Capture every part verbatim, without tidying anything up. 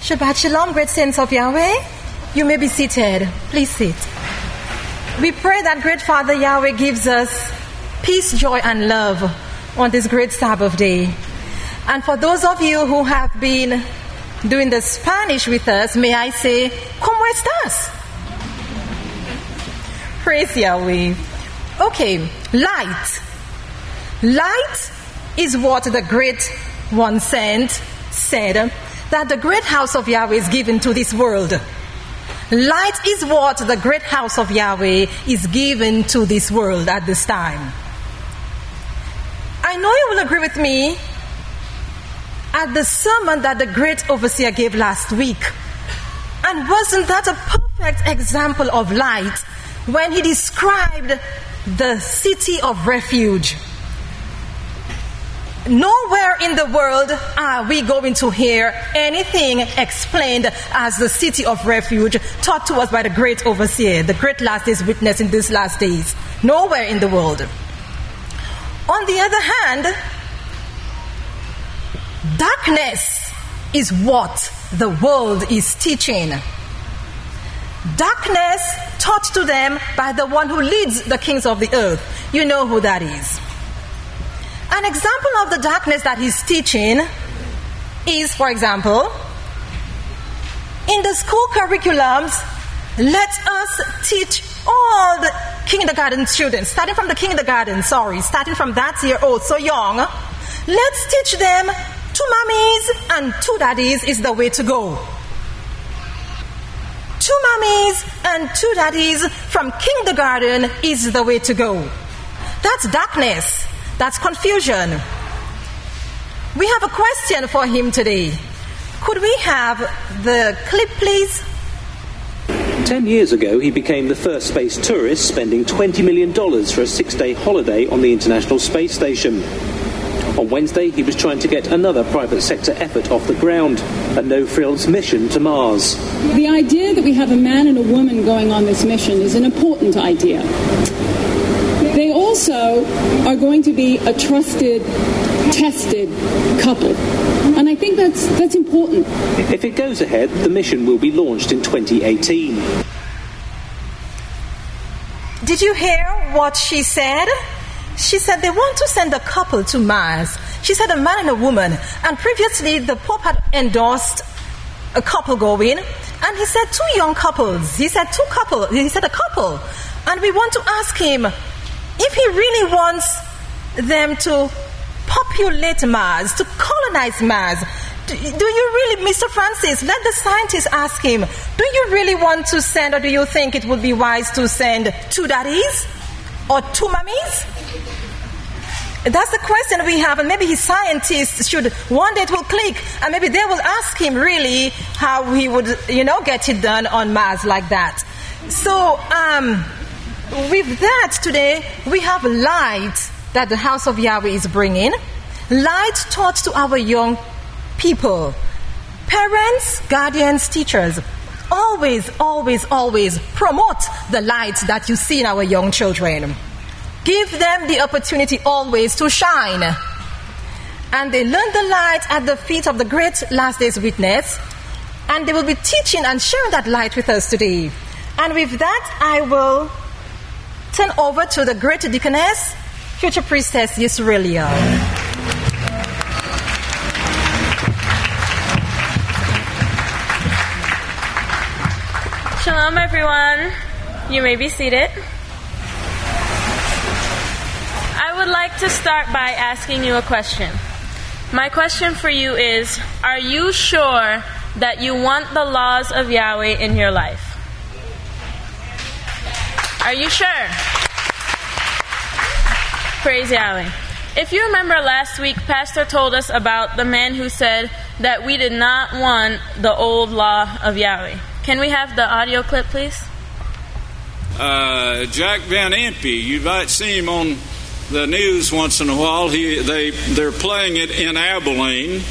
Shabbat Shalom, great saints of Yahweh. You may be seated. Please sit. We pray that great Father Yahweh gives us peace, joy, and love on this great Sabbath day. And for those of you who have been doing the Spanish with us, may I say, ¿Cómo estás? Praise Yahweh. Okay, light. Light is what the great one sent said, that the great house of Yahweh is given to this world. Light is what the great house of Yahweh is given to this world at this time. I know you will agree with me at the sermon that the great overseer gave last week. And wasn't that a perfect example of light when he described the city of refuge? Nowhere in the world are we going to hear anything explained as the city of refuge taught to us by the great overseer, the great last days witness in these last days. Nowhere in the world. On the other hand, darkness is what the world is teaching. Darkness taught to them by the one who leads the kings of the earth. You know who that is. An example of the darkness that he's teaching is, for example, in the school curriculums, let us teach all the kindergarten students, starting from the kindergarten, sorry, starting from that year old, so young, let's teach them two mummies and two daddies is the way to go. Two mummies and two daddies from kindergarten is the way to go. That's darkness. That's confusion. We have a question for him today. Could we have the clip, please? Ten years ago, he became the first space tourist, spending twenty million dollars for a six-day holiday on the International Space Station. On Wednesday, he was trying to get another private sector effort off the ground, a no-frills mission to Mars. The idea that we have a man and a woman going on this mission is an important idea. They also are going to be a trusted, tested couple. And I think that's that's important. If it goes ahead, the mission will be launched in twenty eighteen. Did you hear what she said? She said they want to send a couple to Mars. She said a man and a woman. And previously, the Pope had endorsed a couple going. And he said two young couples. He said two couple. He said a couple. And we want to ask him, if he really wants them to populate Mars, to colonize Mars, do, do you really, Mister Francis, let the scientists ask him, do you really want to send, or do you think it would be wise to send two daddies or two mummies? That's the question we have, and maybe his scientists should, one day it will click, and maybe they will ask him really how he would, you know, get it done on Mars like that. So, um... with that, today, we have light that the house of Yahweh is bringing. Light taught to our young people. Parents, guardians, teachers, always, always, always promote the light that you see in our young children. Give them the opportunity always to shine. And they learn the light at the feet of the great last days witness. And they will be teaching and sharing that light with us today. And with that, I will turn over to the great deaconess, future priestess Yisraelia. Shalom, everyone. You may be seated. I would like to start by asking you a question. My question for you is, are you sure that you want the laws of Yahweh in your life? Are you sure? Praise Yahweh. If you remember last week, Pastor told us about the man who said that we did not want the old law of Yahweh. Can we have the audio clip, please? Uh, Jack Van Impe, you might see him on the news once in a while. He, they, they're playing it in Abilene,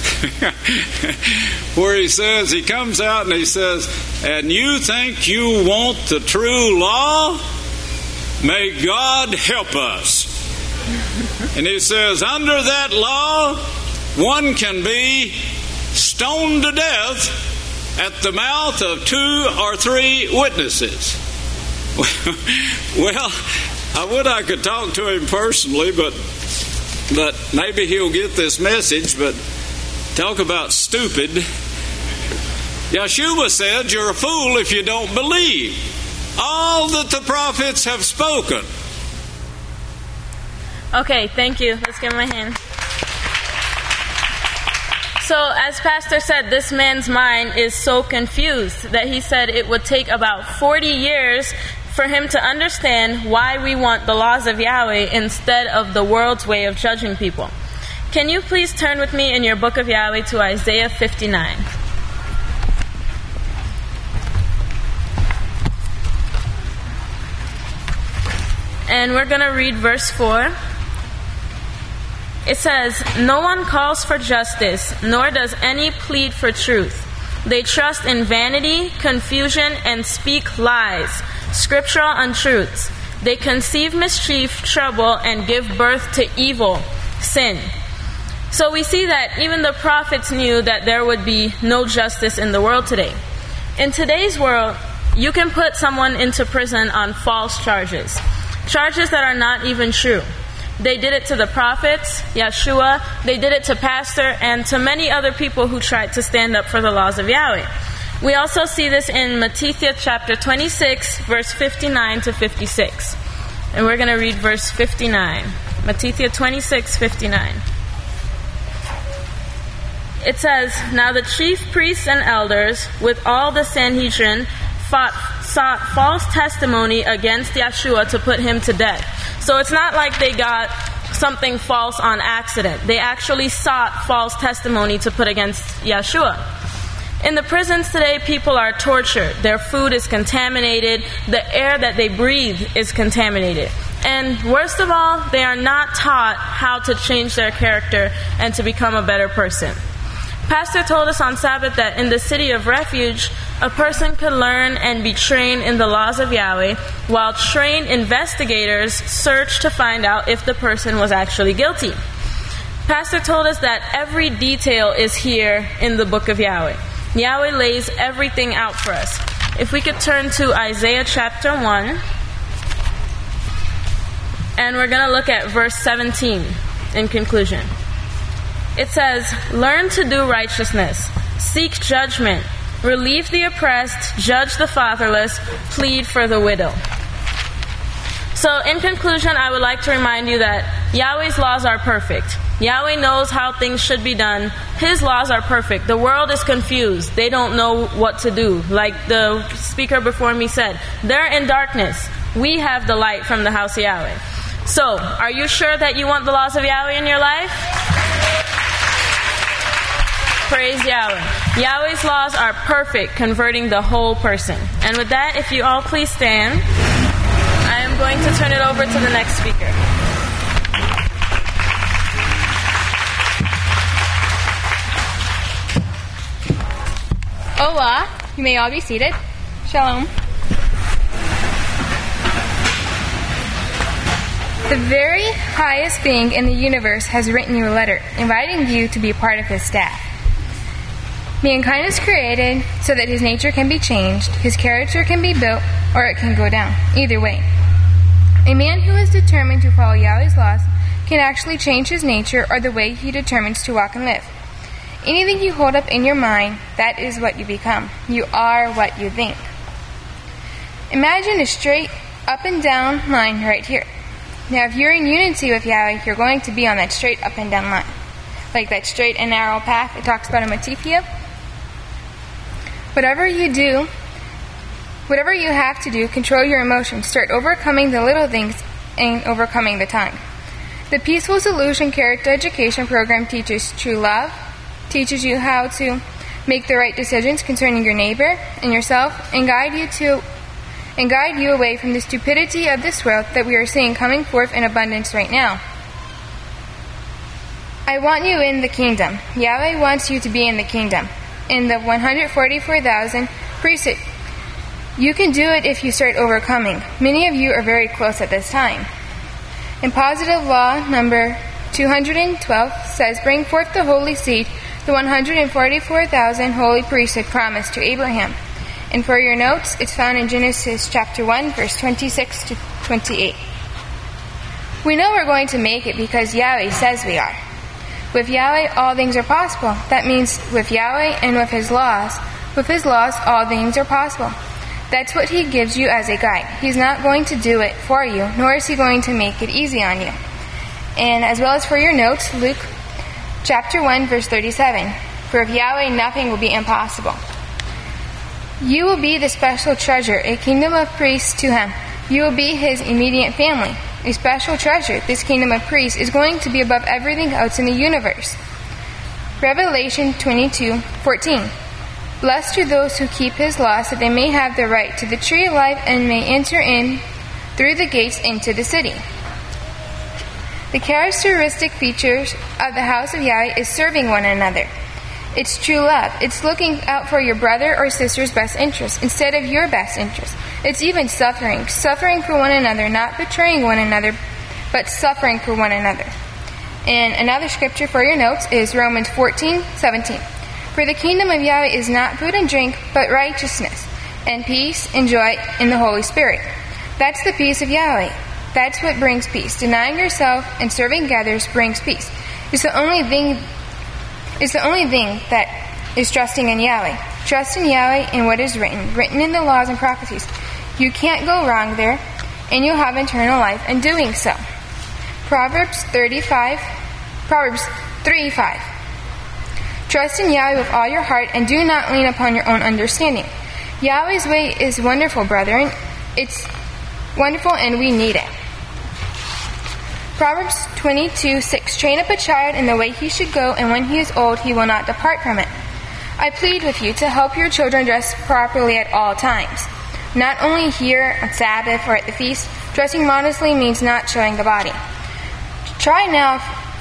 where he says, he comes out and he says, and you think you want the true law? May God help us. And he says, under that law, one can be stoned to death at the mouth of two or three witnesses. Well, I would I could talk to him personally, but but maybe he'll get this message. But talk about stupid. Yeshua said, you're a fool if you don't believe all that the prophets have spoken. Okay, thank you. Let's give him a hand. So, as Pastor said, this man's mind is so confused that he said it would take about forty years for him to understand why we want the laws of Yahweh instead of the world's way of judging people. Can you please turn with me in your book of Yahweh to Isaiah fifty-nine? And we're going to read verse four. It says, no one calls for justice, nor does any plead for truth. They trust in vanity, confusion, and speak lies, scriptural untruths. They conceive mischief, trouble, and give birth to evil, sin. So we see that even the prophets knew that there would be no justice in the world today. In today's world, you can put someone into prison on false charges, charges that are not even true. They did it to the prophets, Yeshua, they did it to Pastor, and to many other people who tried to stand up for the laws of Yahweh. We also see this in Matthew chapter twenty-six, verse fifty-nine to fifty-six. And we're going to read verse fifty-nine. Matthew twenty-six, fifty-nine. It says, now the chief priests and elders, with all the Sanhedrin, fought, sought false testimony against Yeshua to put him to death. So it's not like they got something false on accident. They actually sought false testimony to put against Yeshua. In the prisons today, people are tortured. Their food is contaminated. The air that they breathe is contaminated. And worst of all, they are not taught how to change their character and to become a better person. Pastor told us on Sabbath that in the city of refuge, a person could learn and be trained in the laws of Yahweh, while trained investigators search to find out if the person was actually guilty. Pastor told us that every detail is here in the book of Yahweh. Yahweh lays everything out for us. If we could turn to Isaiah chapter one, and we're going to look at verse seventeen in conclusion. It says, learn to do righteousness, seek judgment, relieve the oppressed, judge the fatherless, plead for the widow. So in conclusion, I would like to remind you that Yahweh's laws are perfect. Yahweh knows how things should be done. His laws are perfect. The world is confused. They don't know what to do. Like the speaker before me said, they're in darkness. We have the light from the house of Yahweh. So, are you sure that you want the laws of Yahweh in your life? Praise Yahweh. Yahweh's laws are perfect, converting the whole person. And with that, if you all please stand, I am going to turn it over to the next speaker. Hola. You may all be seated. Shalom. The very highest being in the universe has written you a letter, inviting you to be a part of his staff. Mankind is created so that his nature can be changed, his character can be built, or it can go down. Either way. A man who is determined to follow Yahweh's laws can actually change his nature or the way he determines to walk and live. Anything you hold up in your mind, that is what you become. You are what you think. Imagine a straight up and down line right here. Now, if you're in unity with Yahweh, you're going to be on that straight up and down line. Like that straight and narrow path it talks about in Matithia. Whatever you do, whatever you have to do, control your emotions. Start overcoming the little things and overcoming the tongue. The Peaceful Solution Character Education Program teaches true love, teaches you how to make the right decisions concerning your neighbor and yourself, and guide you to and guide you away from the stupidity of this world that we are seeing coming forth in abundance right now. I want you in the kingdom. Yahweh wants you to be in the kingdom, in the one hundred forty-four thousand priesthood. You can do it if you start overcoming. Many of you are very close at this time. In positive law number two hundred twelve says, bring forth the holy seed the one hundred forty-four thousand holy priesthood promised to Abraham. And for your notes, it's found in Genesis chapter one, verse twenty-six to twenty-eight. We know we're going to make it because Yahweh says we are. With Yahweh, all things are possible. That means with Yahweh and with His laws. With His laws, all things are possible. That's what He gives you as a guide. He's not going to do it for you, nor is He going to make it easy on you. And as well as for your notes, Luke chapter one, verse thirty-seven. For of Yahweh, nothing will be impossible. You will be the special treasure, a kingdom of priests to Him. You will be His immediate family. A special treasure, this kingdom of priests, is going to be above everything else in the universe. Revelation twenty-two fourteen. Blessed are those who keep His laws, so they may have the right to the tree of life and may enter in through the gates into the city. The characteristic features of the house of Yahweh is serving one another. It's true love. It's looking out for your brother or sister's best interest instead of your best interest. It's even suffering. Suffering for one another, not betraying one another, but suffering for one another. And another scripture for your notes is Romans fourteen seventeen. For the kingdom of Yahweh is not food and drink, but righteousness, and peace and joy in the Holy Spirit. That's the peace of Yahweh. That's what brings peace. Denying yourself and serving others brings peace. It's the only thing It's the only thing that is trusting in Yahweh. Trust in Yahweh and what is written, written in the laws and prophecies. You can't go wrong there, and you'll have eternal life in doing so. Proverbs thirty-five, Proverbs three five. Trust in Yahweh with all your heart, and do not lean upon your own understanding. Yahweh's way is wonderful, brethren. It's wonderful, and we need it. Proverbs twenty-two six. Train up a child in the way he should go, and when he is old, he will not depart from it. I plead with you to help your children dress properly at all times. Not only here on Sabbath or at the feast. Dressing modestly means not showing the body. Try now,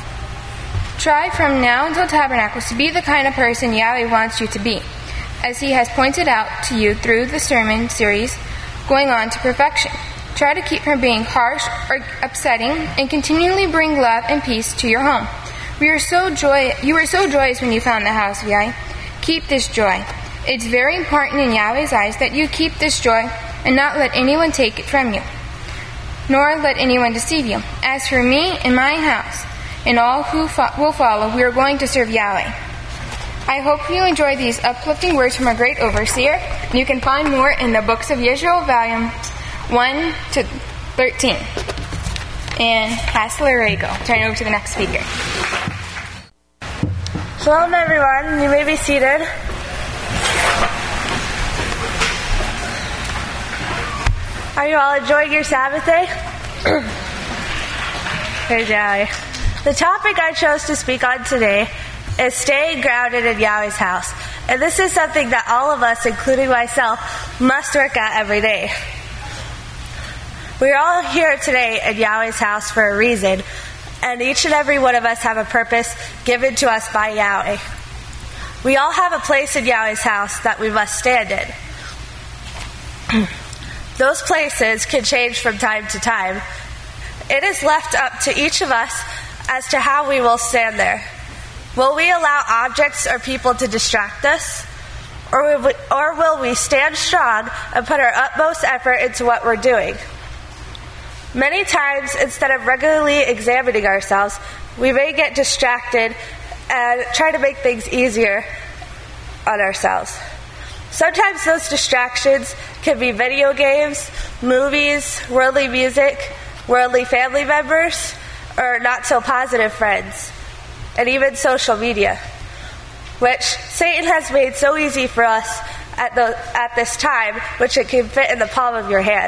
try from now until Tabernacles to be the kind of person Yahweh wants you to be, as He has pointed out to you through the sermon series, Going On to Perfection. Try to keep from being harsh or upsetting, and continually bring love and peace to your home. We are so joy. You were so joyous when you found the house of Yahweh. Keep this joy. It's very important in Yahweh's eyes that you keep this joy and not let anyone take it from you, nor let anyone deceive you. As for me and my house and all who fo- will follow, we are going to serve Yahweh. I hope you enjoy these uplifting words from our great overseer. You can find more in the books of Yisrael, volume one to thirteen. And Pastor Rego, turn over to the next speaker. Shalom, everyone. You may be seated. Are you all enjoying your Sabbath day? Praise Yahweh. The topic I chose to speak on today is staying grounded in Yahweh's house. And this is something that all of us, including myself, must work at every day. We're all here today in Yahweh's house for a reason, and each and every one of us have a purpose given to us by Yahweh. We all have a place in Yahweh's house that we must stand in. Those places can change from time to time. It is left up to each of us as to how we will stand there. Will we allow objects or people to distract us? Or will we, or will we stand strong and put our utmost effort into what we're doing? Many times, instead of regularly examining ourselves, we may get distracted and try to make things easier on ourselves. Sometimes those distractions can be video games, movies, worldly music, worldly family members, or not so positive friends, and even social media, which Satan has made so easy for us at, the, at this time, which it can fit in the palm of your hand.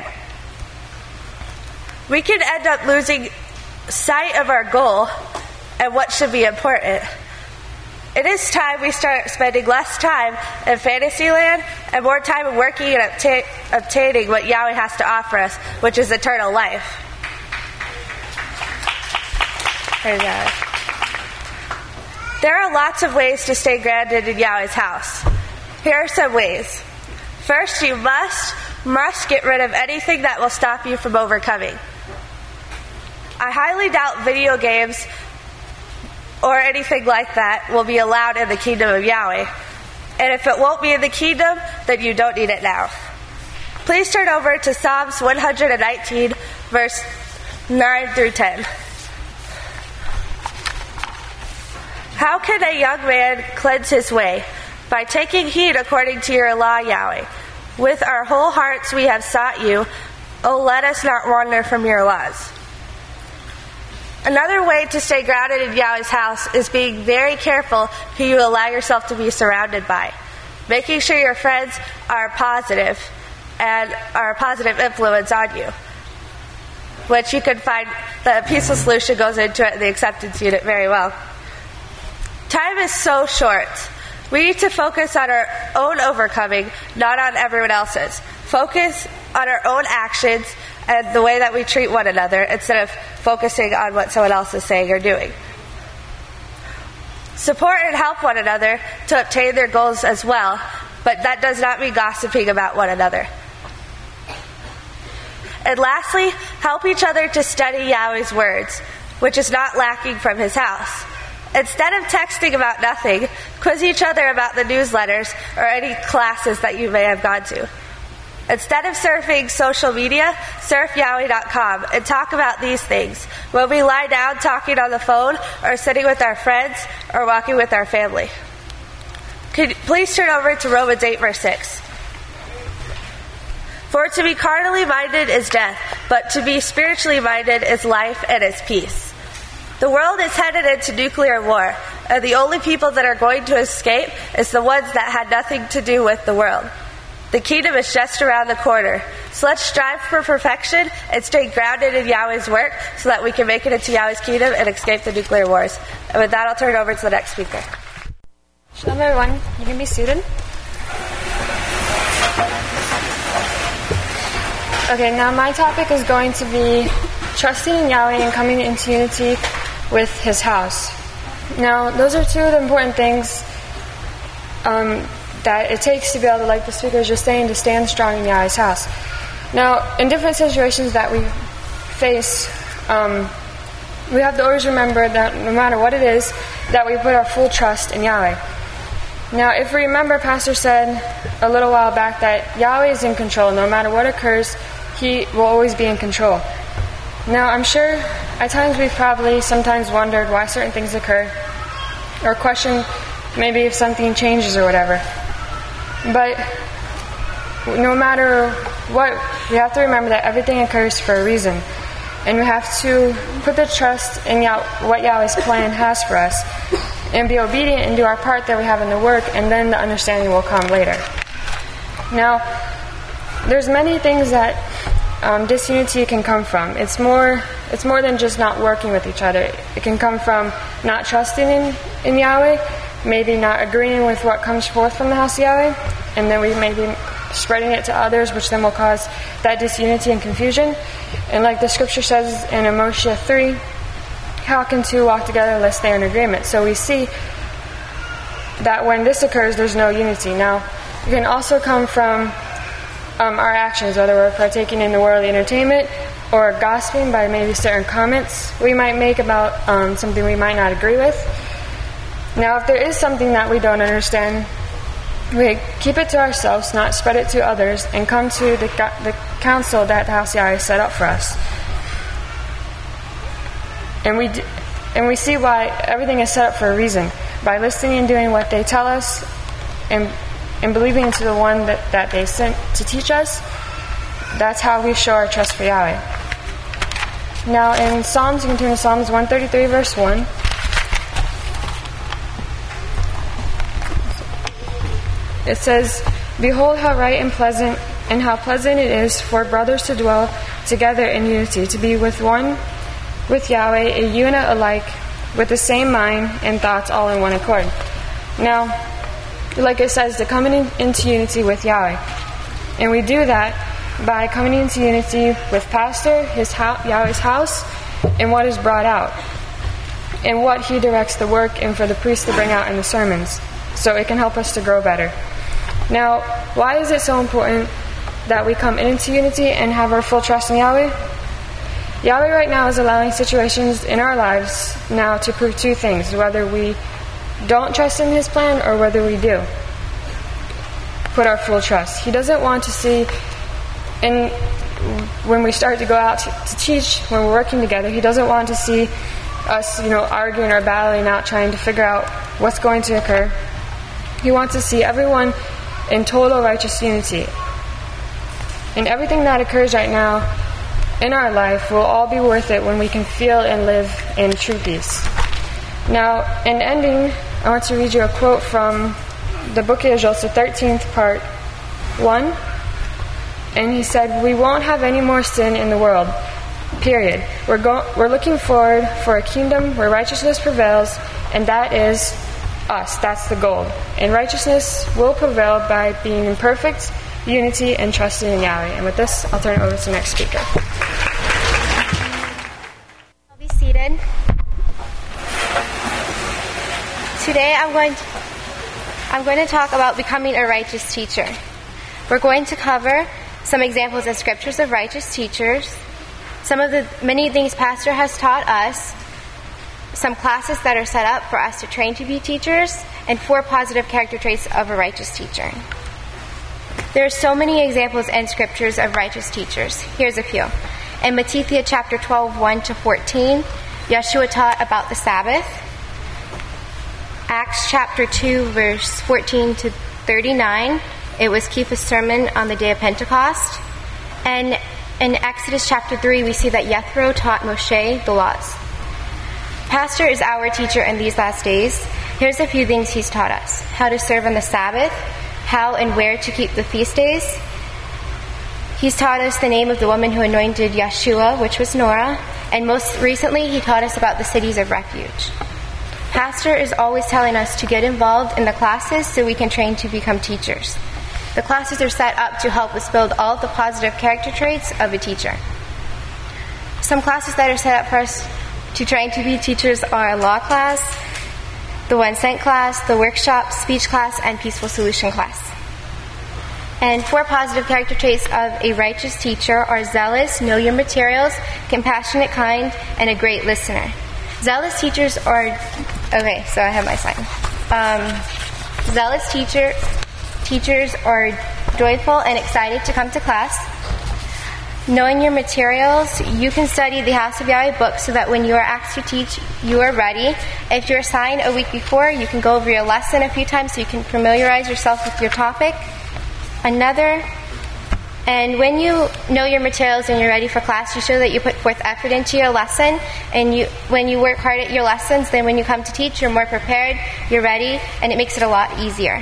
We can end up losing sight of our goal and what should be important. It is time we start spending less time in fantasy land and more time in working and obta- obtaining what Yahweh has to offer us, which is eternal life. Praise Yahweh. There are lots of ways to stay grounded in Yahweh's house. Here are some ways. First, you must, must get rid of anything that will stop you from overcoming. I highly doubt video games or anything like that will be allowed in the kingdom of Yahweh. And if it won't be in the kingdom, then you don't need it now. Please turn over to Psalms one hundred nineteen, verse nine through ten. How can a young man cleanse his way? By taking heed according to your law, Yahweh. With our whole hearts we have sought you. Oh, let us not wander from your laws. Another way to stay grounded in Yahweh's house is being very careful who you allow yourself to be surrounded by. Making sure your friends are positive and are a positive influence on you. Which you can find, the Peaceful Solution goes into it in the acceptance unit very well. Time is so short. We need to focus on our own overcoming, not on everyone else's. Focus on our own actions and the way that we treat one another instead of focusing on what someone else is saying or doing. Support and help one another to obtain their goals as well, but that does not mean gossiping about one another. And lastly, help each other to study Yahweh's words, which is not lacking from his house. Instead of texting about nothing, quiz each other about the newsletters or any classes that you may have gone to. Instead of surfing social media, surf Yahweh dot com and talk about these things when we lie down talking on the phone or sitting with our friends or walking with our family. Could, please turn over to Romans eight, verse six. For to be carnally minded is death, but to be spiritually minded is life and is peace. The world is headed into nuclear war, and the only people that are going to escape is the ones that had nothing to do with the world. The kingdom is just around the corner. So let's strive for perfection and stay grounded in Yahweh's work so that we can make it into Yahweh's kingdom and escape the nuclear wars. And with that, I'll turn it over to the next speaker. Shalom, everyone. You can be seated. Okay, now my topic is going to be trusting in Yahweh and coming into unity with his house. Now, those are two of the important things um, that it takes to be able to, like the speaker was just saying, to stand strong in Yahweh's house. Now, in different situations that we face, um, we have to always remember that no matter what it is, that we put our full trust in Yahweh. Now, if we remember, Pastor said a little while back that Yahweh is in control. No matter what occurs, he will always be in control. Now, I'm sure at times we've probably sometimes wondered why certain things occur, or questioned maybe if something changes or whatever. But no matter what, we have to remember that everything occurs for a reason. And we have to put the trust in Yah- what Yahweh's plan has for us, and be obedient and do our part that we have in the work, and then the understanding will come later. Now, there's many things that um, disunity can come from. It's more it's more than just not working with each other. It can come from not trusting in, in Yahweh, maybe not agreeing with what comes forth from the house of Yahweh, and then we may be spreading it to others, which then will cause that disunity and confusion. And like the scripture says in Moshe three, how can two walk together unless they are in agreement? So we see that when this occurs, there's no unity. Now, it can also come from um, our actions, whether we're partaking in the worldly entertainment or gossiping by maybe certain comments we might make about um, something we might not agree with. Now, if there is something that we don't understand, we keep it to ourselves, not spread it to others, and come to the, the council that the house of Yahweh set up for us. And we, d- and we see why everything is set up for a reason. By listening and doing what they tell us, and and believing into the one that, that they sent to teach us, that's how we show our trust for Yahweh. Now in Psalms, you can turn to Psalms one thirty-three, verse one. It says, "Behold how right and pleasant, and how pleasant it is for brothers to dwell together in unity, to be with one, with Yahweh, a unit alike, with the same mind and thoughts all in one accord." Now, like it says, to come in, into unity with Yahweh. And we do that by coming into unity with Pastor, his ho- Yahweh's house, and what is brought out, and what he directs the work, and for the priest to bring out in the sermons, so it can help us to grow better. Now, why is it so important that we come into unity and have our full trust in Yahweh? Yahweh right now is allowing situations in our lives now to prove two things, whether we don't trust in His plan or whether we do put our full trust. He doesn't want to see, and when we start to go out to, to teach, when we're working together, He doesn't want to see us, you know, arguing or battling out, trying to figure out what's going to occur. He wants to see everyone in total righteous unity. And everything that occurs right now in our life will all be worth it when we can feel and live in true peace. Now, in ending, I want to read you a quote from the book of Israel, the thirteenth part, one. And he said, "We won't have any more sin in the world, period. We're, go- we're looking forward for a kingdom where righteousness prevails, and that is us. That's the goal. And righteousness will prevail by being in perfect unity and trusting in Yahweh." And with this, I'll turn it over to the next speaker. I'll be seated. Today I'm going to, I'm going to talk about becoming a righteous teacher. We're going to cover some examples in scriptures of righteous teachers, some of the many things Pastor has taught us, some classes that are set up for us to train to be teachers, and four positive character traits of a righteous teacher. There are so many examples in scriptures of righteous teachers. Here's a few. In Matthew chapter twelve, one to fourteen, Yeshua taught about the Sabbath. Acts chapter two, verse fourteen to thirty-nine, it was Kepha's sermon on the day of Pentecost. And in Exodus chapter three, we see that Jethro taught Moshe the laws. Pastor is our teacher in these last days. Here's a few things he's taught us. How to serve on the Sabbath, how and where to keep the feast days. He's taught us the name of the woman who anointed Yeshua, which was Nora. And most recently, he taught us about the cities of refuge. Pastor is always telling us to get involved in the classes so we can train to become teachers. The classes are set up to help us build all of the positive character traits of a teacher. Some classes that are set up for us to train to be teachers are law class, the One Cent class, the workshop, speech class, and peaceful solution class. And four positive character traits of a righteous teacher are zealous, know your materials, compassionate, kind, and a great listener. Zealous teachers are, okay, so I have my sign. Um, zealous teacher, teachers are joyful and excited to come to class. Knowing your materials, you can study the House of Yahweh book so that when you are asked to teach, you are ready. If you're assigned a week before, you can go over your lesson a few times so you can familiarize yourself with your topic. Another, and when you know your materials and you're ready for class, you show that you put forth effort into your lesson. And you, when you work hard at your lessons, then when you come to teach, you're more prepared, you're ready, and it makes it a lot easier.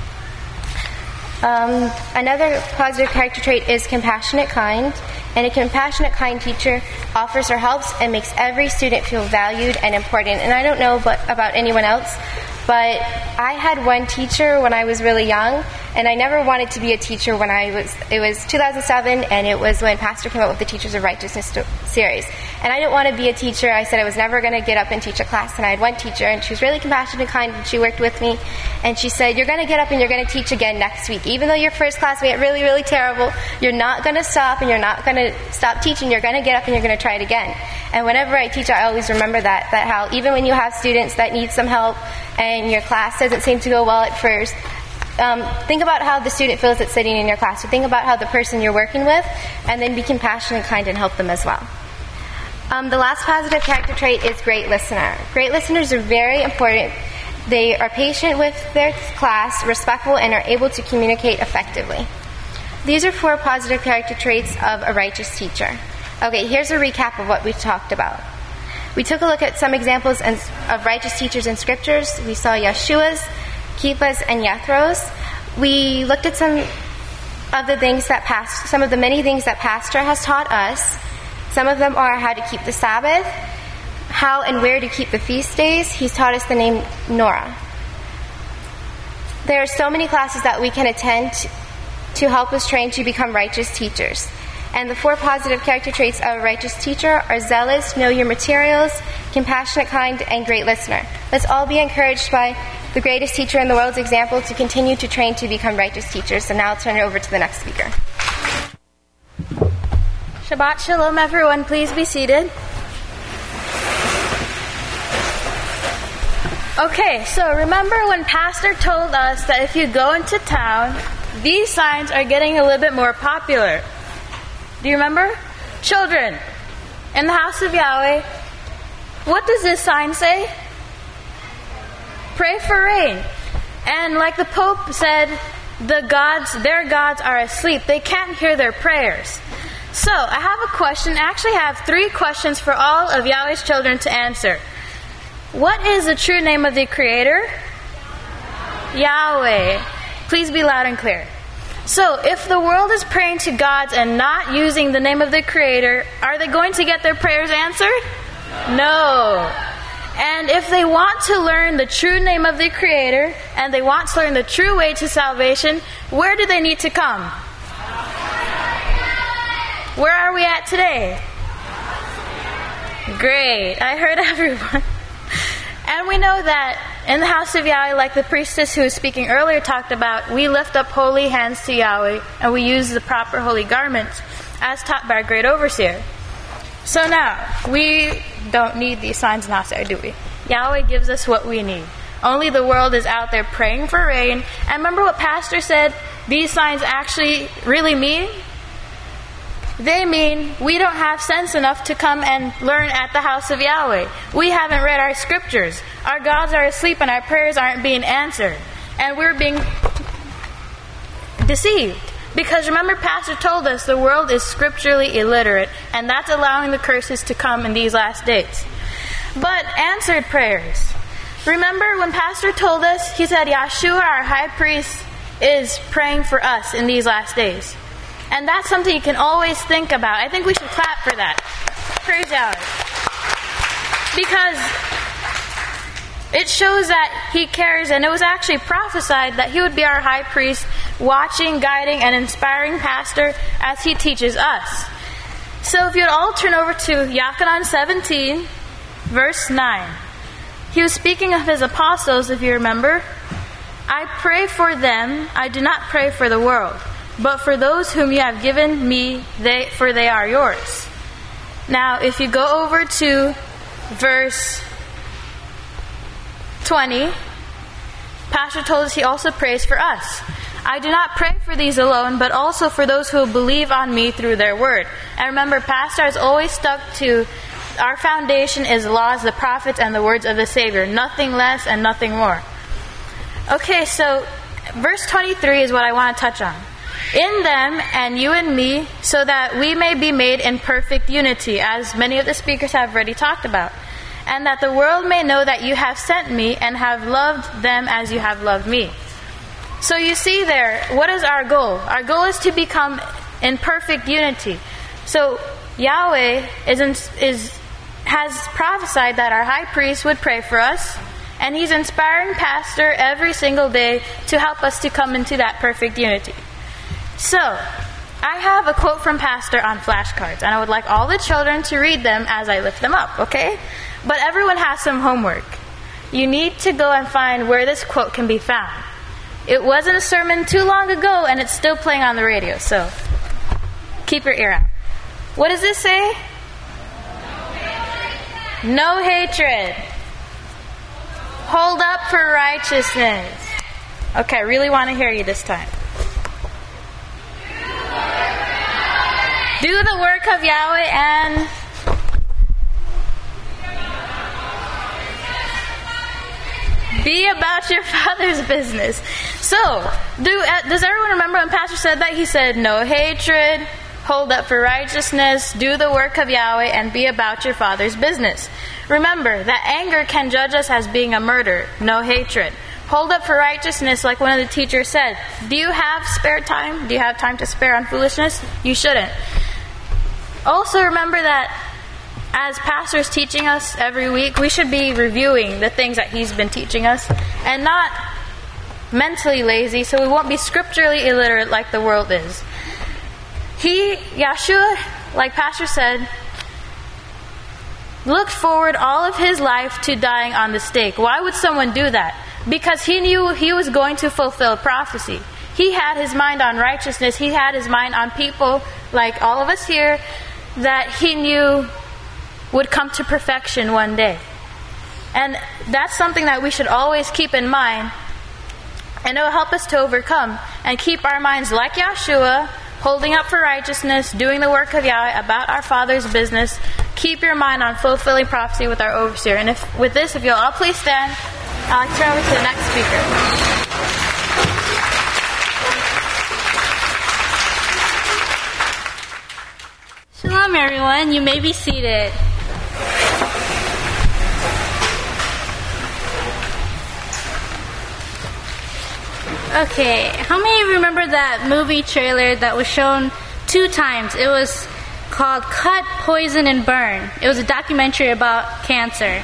Um, another positive character trait is compassionate, kind. And a compassionate, kind teacher offers or helps and makes every student feel valued and important. And I don't know but, about anyone else, but I had one teacher when I was really young, and I never wanted to be a teacher when I was, it was two thousand seven, and it was when Pastor came up with the Teachers of Righteousness sto- series. And I didn't want to be a teacher. I said I was never going to get up and teach a class, and I had one teacher, and she was really compassionate and kind, and she worked with me, and she said, you're going to get up and you're going to teach again next week. Even though your first class went really, really terrible, you're not going to stop, and you're not going to stop teaching. You're going to get up and you're going to try it again. And whenever I teach, I always remember that, that how even when you have students that need some help, and your class doesn't seem to go well at first, um, think about how the student feels that's sitting in your class. Or think about how the person you're working with, and then be compassionate, kind, and help them as well. Um, the last positive character trait is great listener. Great listeners are very important. They are patient with their class, respectful, and are able to communicate effectively. These are four positive character traits of a righteous teacher. Okay, here's a recap of what we've talked about. We took a look at some examples of righteous teachers in scriptures. We saw Yeshua's, Kepha's, and Jethro's. We looked at some of the things that past, some of the many things that Pastor has taught us. Some of them are how to keep the Sabbath, how and where to keep the feast days. He's taught us the name Nora. There are so many classes that we can attend to help us train to become righteous teachers. And the four positive character traits of a righteous teacher are zealous, know your materials, compassionate, kind, and great listener. Let's all be encouraged by the greatest teacher in the world's example to continue to train to become righteous teachers. So now I'll turn it over to the next speaker. Shabbat Shalom, everyone. Please be seated. Okay, so remember when Pastor told us that if you go into town, these signs are getting a little bit more popular. Do you remember? Children, in the house of Yahweh, what does this sign say? Pray for rain. And like the Pope said, the gods, their gods are asleep. They can't hear their prayers. So, I have a question. I actually have three questions for all of Yahweh's children to answer. What is the true name of the Creator? Yahweh. Please be loud and clear. So, if the world is praying to gods and not using the name of the Creator, are they going to get their prayers answered? No. And if they want to learn the true name of the Creator, and they want to learn the true way to salvation, where do they need to come? Where are we at today? Great. I heard everyone. And we know that in the house of Yahweh, like the priestess who was speaking earlier talked about, we lift up holy hands to Yahweh and we use the proper holy garments as taught by our great overseer. So now, we don't need these signs in the house of Yahweh, do we? Yahweh gives us what we need. Only the world is out there praying for rain. And remember what Pastor said these signs actually really mean? They mean we don't have sense enough to come and learn at the house of Yahweh. We haven't read our scriptures. Our gods are asleep and our prayers aren't being answered. And we're being deceived. Because remember, Pastor told us the world is scripturally illiterate, and that's allowing the curses to come in these last days. But answered prayers. Remember when Pastor told us, he said Yeshua, our high priest, is praying for us in these last days. And that's something you can always think about. I think we should clap for that. Praise Yahweh. Because it shows that he cares, and it was actually prophesied that he would be our high priest, watching, guiding, and inspiring Pastor as he teaches us. So if you'd all turn over to Yochanan seventeen, verse nine. He was speaking of his apostles, if you remember. I pray for them, I do not pray for the world, but for those whom you have given me, they for they are yours. Now, if you go over to verse twenty, Pastor told us he also prays for us. I do not pray for these alone, but also for those who believe on me through their word. And remember, Pastor has always stuck to our foundation is laws, the prophets, and the words of the Savior. Nothing less and nothing more. Okay, so verse twenty-three is what I want to touch on. In them and you and me, so that we may be made in perfect unity, as many of the speakers have already talked about, and that the world may know that you have sent me and have loved them as you have loved me. So you see there, what is our goal? Our goal is to become in perfect unity. So Yahweh is, in, is has prophesied that our high priest would pray for us, and he's inspiring Pastor every single day to help us to come into that perfect unity. So, I have a quote from Pastor on flashcards, and I would like all the children to read them as I lift them up, okay? But everyone has some homework. You need to go and find where this quote can be found. It wasn't a sermon too long ago, and it's still playing on the radio, so keep your ear out. What does this say? No hatred. Hold up for righteousness. Okay, I really want to hear you this time. Do the work of Yahweh and be about your Father's business. So, do uh, does everyone remember when Pastor said that? He said, no hatred, hold up for righteousness, do the work of Yahweh, and be about your Father's business. Remember that anger can judge us as being a murder, no hatred. Hold up for righteousness, like one of the teachers said. Do you have spare time? Do you have time to spare on foolishness? You shouldn't. Also remember that as Pastor is teaching us every week, we should be reviewing the things that he's been teaching us and not mentally lazy, so we won't be scripturally illiterate like the world is. He, Yeshua, like Pastor said, looked forward all of his life to dying on the stake. Why would someone do that? Because he knew he was going to fulfill prophecy. He had his mind on righteousness. He had his mind on people like all of us here that he knew would come to perfection one day. And that's something that we should always keep in mind, and it will help us to overcome and keep our minds like Yahshua, holding up for righteousness, doing the work of Yahweh, about our Father's business. Keep your mind on fulfilling prophecy with our overseer. And if with this, if you'll all please stand, I'll turn over to the next speaker. Shalom, everyone. You may be seated. Okay, how many of you remember that movie trailer that was shown two times? It was called Cut, Poison, and Burn. It was a documentary about cancer.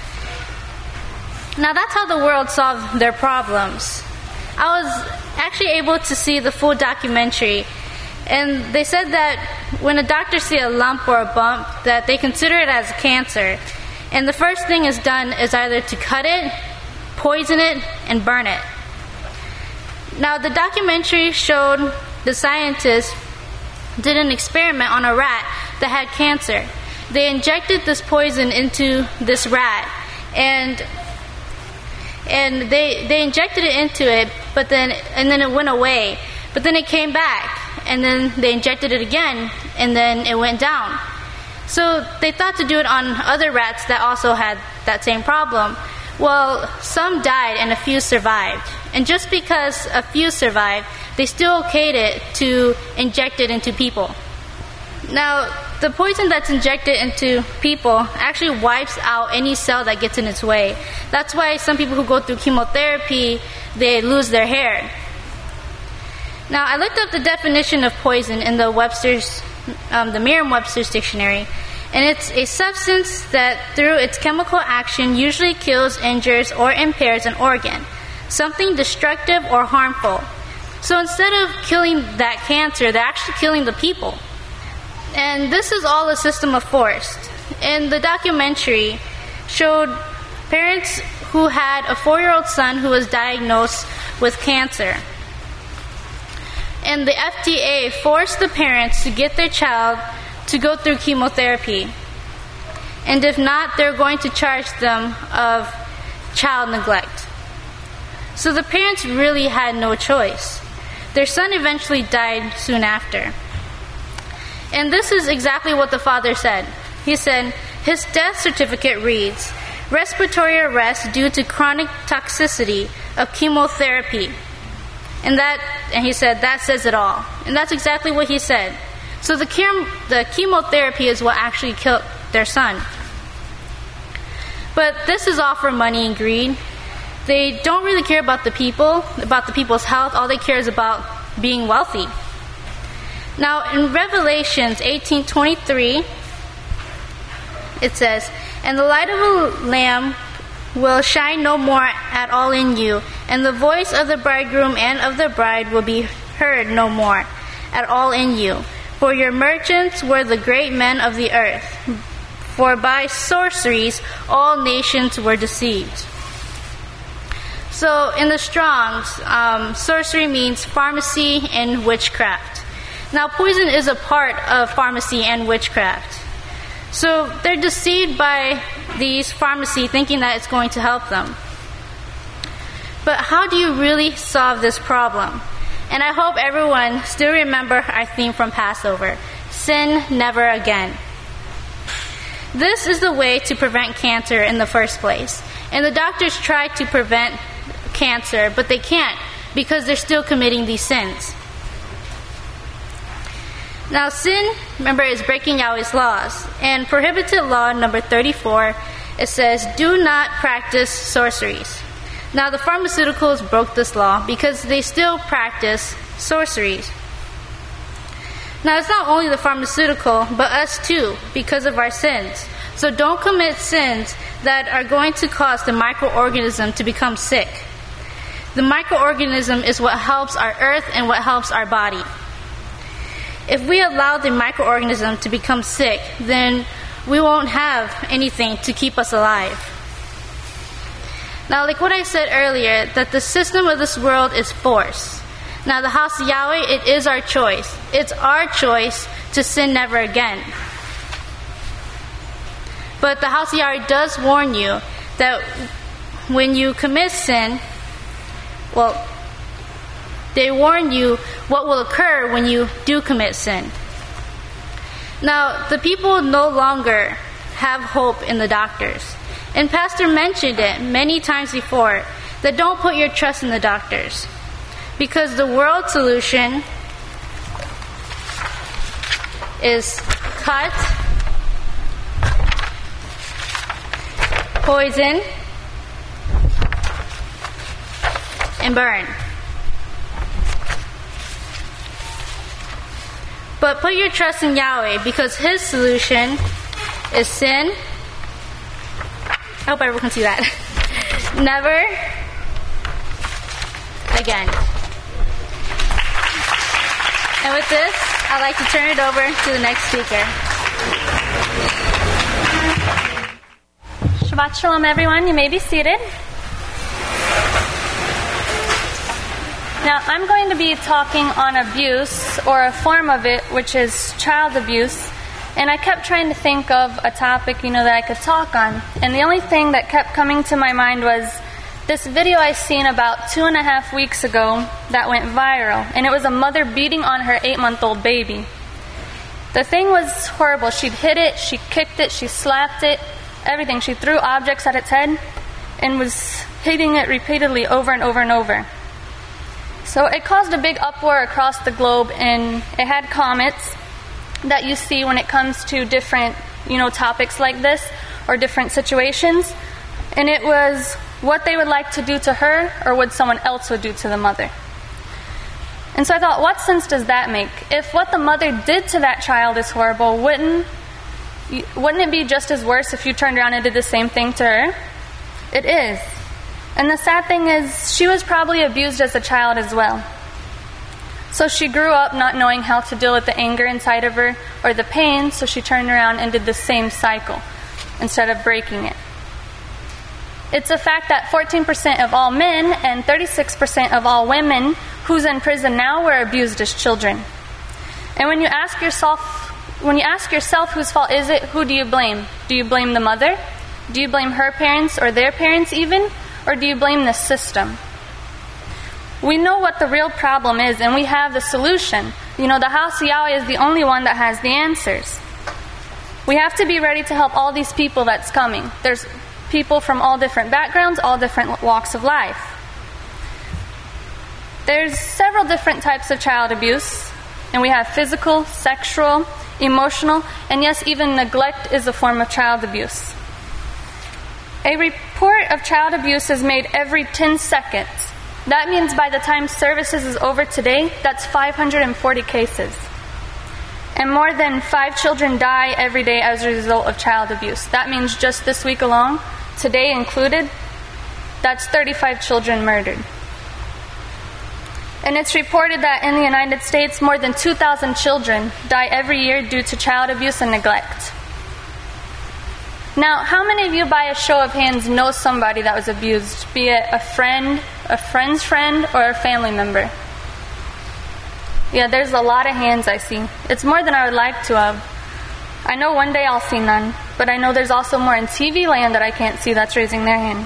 Now that's how the world solved their problems. I was actually able to see the full documentary, and they said that when a doctor sees a lump or a bump, that they consider it as cancer. And the first thing is done is either to cut it, poison it, and burn it. Now, the documentary showed the scientists did an experiment on a rat that had cancer. They injected this poison into this rat, and and they they injected it into it, but then and then it went away. But then it came back, and then they injected it again, and then it went down. So they thought to do it on other rats that also had that same problem. Well, some died and a few survived. And just because a few survived, they still okayed it to inject it into people. Now, the poison that's injected into people actually wipes out any cell that gets in its way. That's why some people who go through chemotherapy, they lose their hair. Now, I looked up the definition of poison in the Webster's, um, the Merriam-Webster's dictionary. And it's a substance that, through its chemical action, usually kills, injures, or impairs an organ, something destructive or harmful. So instead of killing that cancer, they're actually killing the people. And this is all a system of force. And the documentary showed parents who had a four-year-old son who was diagnosed with cancer. And the F D A forced the parents to get their child to go through chemotherapy. And if not, they're going to charge them of child neglect. So the parents really had no choice. Their son eventually died soon after. And this is exactly what the father said. He said, his death certificate reads, respiratory arrest due to chronic toxicity of chemotherapy. And that, and he said, that says it all. And that's exactly what he said. So the, chem- the chemotherapy is what actually killed their son. But this is all for money and greed. They don't really care about the people, about the people's health. All they care is about being wealthy. Now, in Revelations eighteen twenty-three, it says, and the light of a lamp will shine no more at all in you, and the voice of the bridegroom and of the bride will be heard no more at all in you. For your merchants were the great men of the earth. For by sorceries all nations were deceived. So in the Strong's, um, sorcery means pharmacy and witchcraft. Now poison is a part of pharmacy and witchcraft. So they're deceived by these pharmacy thinking that it's going to help them. But how do you really solve this problem? And I hope everyone still remember our theme from Passover, sin never again. This is the way to prevent cancer in the first place. And the doctors try to prevent cancer, but they can't because they're still committing these sins. Now sin, remember, is breaking Yahweh's laws. And prohibited law number thirty-four, it says, do not practice sorceries. Now the pharmaceuticals broke this law because they still practice sorceries. Now it's not only the pharmaceutical, but us too, because of our sins. So don't commit sins that are going to cause the microorganism to become sick. The microorganism is what helps our earth and what helps our body. If we allow the microorganism to become sick, then we won't have anything to keep us alive. Now, like what I said earlier, that the system of this world is force. Now, the house of Yahweh, it is our choice. It's our choice to sin never again. But the house of Yahweh does warn you that when you commit sin, well, they warn you what will occur when you do commit sin. Now, the people no longer have hope in the doctors. And Pastor mentioned it many times before, that don't put your trust in the doctors. Because the world solution is cut, poison, and burn. But put your trust in Yahweh, because His solution is sin. I hope everyone can see that. Never again. And with this, I'd like to turn it over to the next speaker. Shabbat Shalom, everyone. You may be seated. Now, I'm going to be talking on abuse, or a form of it, which is child abuse. And I kept trying to think of a topic, you know, that I could talk on. And the only thing that kept coming to my mind was this video I seen about two and a half weeks ago that went viral. And it was a mother beating on her eight-month-old baby. The thing was horrible. She'd hit it, she kicked it, she slapped it, everything. She threw objects at its head and was hitting it repeatedly over and over and over. So it caused a big uproar across the globe, and it had comments that you see when it comes to different, you know, topics like this or different situations. And it was what they would like to do to her or what someone else would do to the mother. And so I thought, what sense does that make? If what the mother did to that child is horrible, wouldn't wouldn't it be just as worse if you turned around and did the same thing to her? It is. And the sad thing is, she was probably abused as a child as well. So she grew up not knowing how to deal with the anger inside of her or the pain, so she turned around and did the same cycle instead of breaking it. It's a fact that fourteen percent of all men and thirty-six percent of all women who's in prison now were abused as children. And when you ask yourself, when you ask yourself whose fault is it, who do you blame? Do you blame the mother? Do you blame her parents or their parents even? Or do you blame the system? We know what the real problem is, and we have the solution. You know, the house of Yahweh is the only one that has the answers. We have to be ready to help all these people that's coming. There's people from all different backgrounds, all different walks of life. There's several different types of child abuse, and we have physical, sexual, emotional, and yes, even neglect is a form of child abuse. A report of child abuse is made every ten seconds. That means by the time services is over today, that's five hundred forty cases. And more than five children die every day as a result of child abuse. That means just this week alone, today included, that's thirty-five children murdered. And it's reported that in the United States, more than two thousand children die every year due to child abuse and neglect. Now, how many of you, by a show of hands, know somebody that was abused, be it a friend, a friend's friend, or a family member? Yeah, there's a lot of hands I see. It's more than I would like to have. I know one day I'll see none, but I know there's also more in T V land that I can't see that's raising their hand.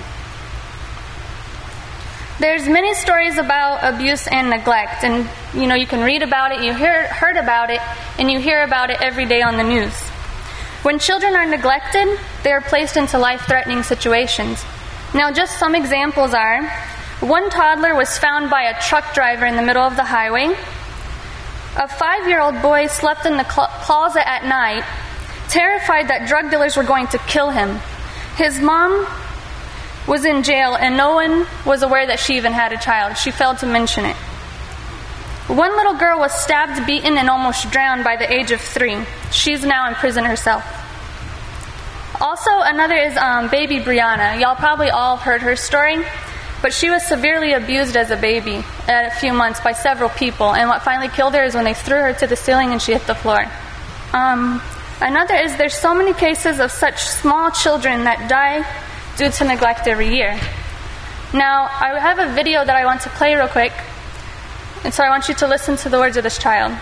There's many stories about abuse and neglect, and you know, you can read about it, you hear, heard about it, and you hear about it every day on the news. When children are neglected, they are placed into life-threatening situations. Now, just some examples are, one toddler was found by a truck driver in the middle of the highway. A five-year-old boy slept in the cl- closet at night, terrified that drug dealers were going to kill him. His mom was in jail, and no one was aware that she even had a child. She failed to mention it. One little girl was stabbed, beaten, and almost drowned by the age of three. She's now in prison herself. Also, another is um, baby Brianna. Y'all probably all heard her story, but she was severely abused as a baby at a few months by several people, and what finally killed her is when they threw her to the ceiling and she hit the floor. Um, another is there's so many cases of such small children that die due to neglect every year. Now, I have a video that I want to play real quick, and so I want you to listen to the words of this child.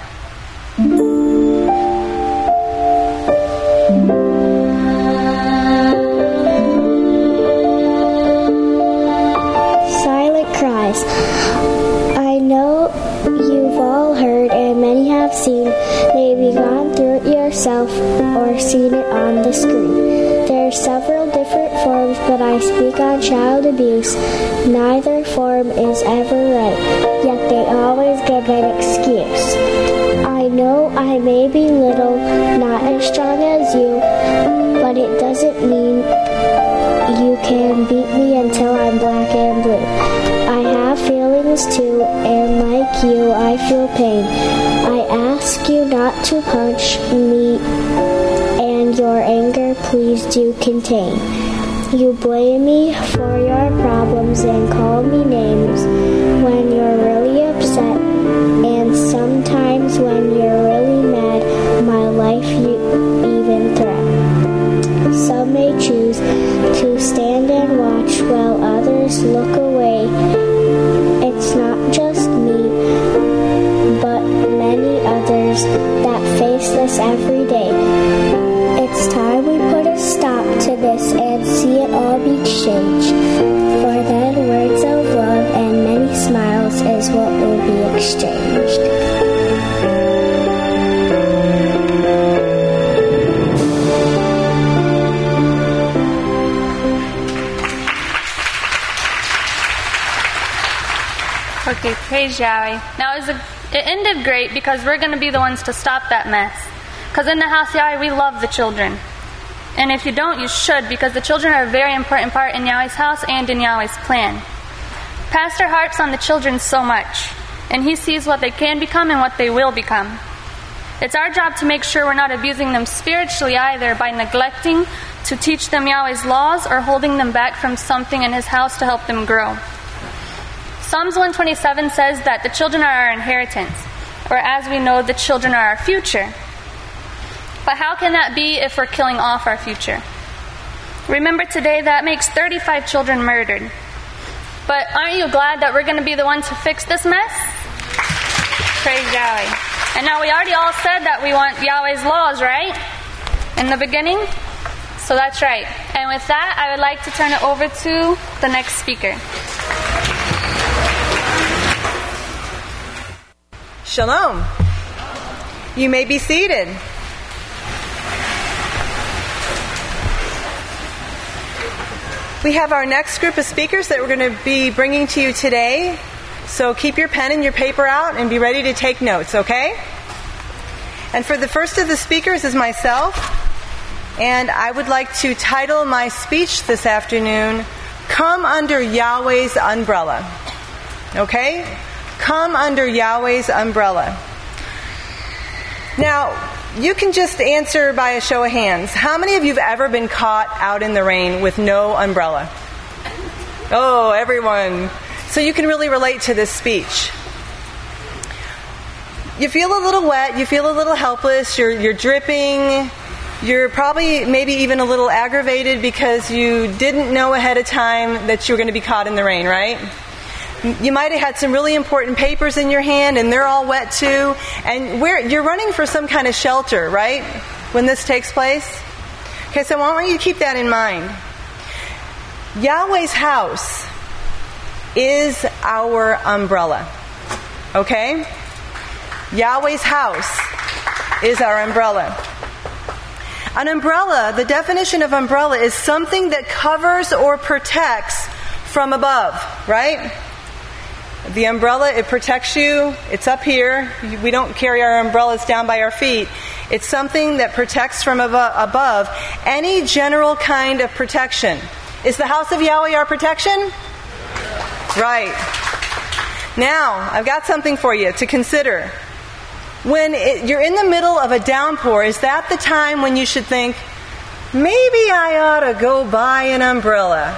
myself or seen it on the screen. There are several different forms, but I speak on child abuse. Neither form is ever right, yet they always give an excuse. I know I may be little, not as strong as you, but it doesn't mean you can beat me until I'm black and blue. I have feelings too, and like you, I feel pain. I ask you not to punch me, and your anger please do contain. You blame me for your problems and call me names when you're really upset, and sometimes when you're really mad, my life you even threat. Some may choose to stand and watch while others look away. It's not just me, but many others that face this every day. It's time we put a stop to this and see it all be changed. For then words of love and many smiles is what will be exchanged. Okay, praise Yahweh. Now, it, was a, it ended great because we're going to be the ones to stop that mess. Because in the house Yahweh, we love the children. And if you don't, you should, because the children are a very important part in Yahweh's house and in Yahweh's plan. Pastor harps on the children so much, and he sees what they can become and what they will become. It's our job to make sure we're not abusing them spiritually either by neglecting to teach them Yahweh's laws or holding them back from something in his house to help them grow. Psalms one twenty-seven says that the children are our inheritance, or as we know, the children are our future. But how can that be if we're killing off our future? Remember today, that makes thirty-five children murdered. But aren't you glad that we're going to be the ones who fix this mess? Praise Yahweh. And now we already all said that we want Yahweh's laws, right? In the beginning? So that's right. And with that, I would like to turn it over to the next speaker. Shalom. You may be seated. We have our next group of speakers that we're going to be bringing to you today. So keep your pen and your paper out and be ready to take notes, okay? And for the first of the speakers is myself. And I would like to title my speech this afternoon, Come Under Yahweh's Umbrella. Okay? Come under Yahweh's umbrella. Now, you can just answer by a show of hands. How many of you have ever been caught out in the rain with no umbrella? Oh, everyone. So you can really relate to this speech. You feel a little wet, you feel a little helpless, you're, you're dripping, you're probably maybe even a little aggravated because you didn't know ahead of time that you were going to be caught in the rain, right? You might have had some really important papers in your hand and they're all wet too. And we're, you're running for some kind of shelter, right? When this takes place. Okay, so I want you to keep that in mind. Yahweh's house is our umbrella. Okay? Yahweh's house is our umbrella. An umbrella, the definition of umbrella is something that covers or protects from above, right? The umbrella, it protects you. It's up here. We don't carry our umbrellas down by our feet. It's something that protects from above any general kind of protection. Is the house of Yahweh our protection? Right. Now, I've got something for you to consider. When it, you're in the middle of a downpour, is that the time when you should think, maybe I ought to go buy an umbrella?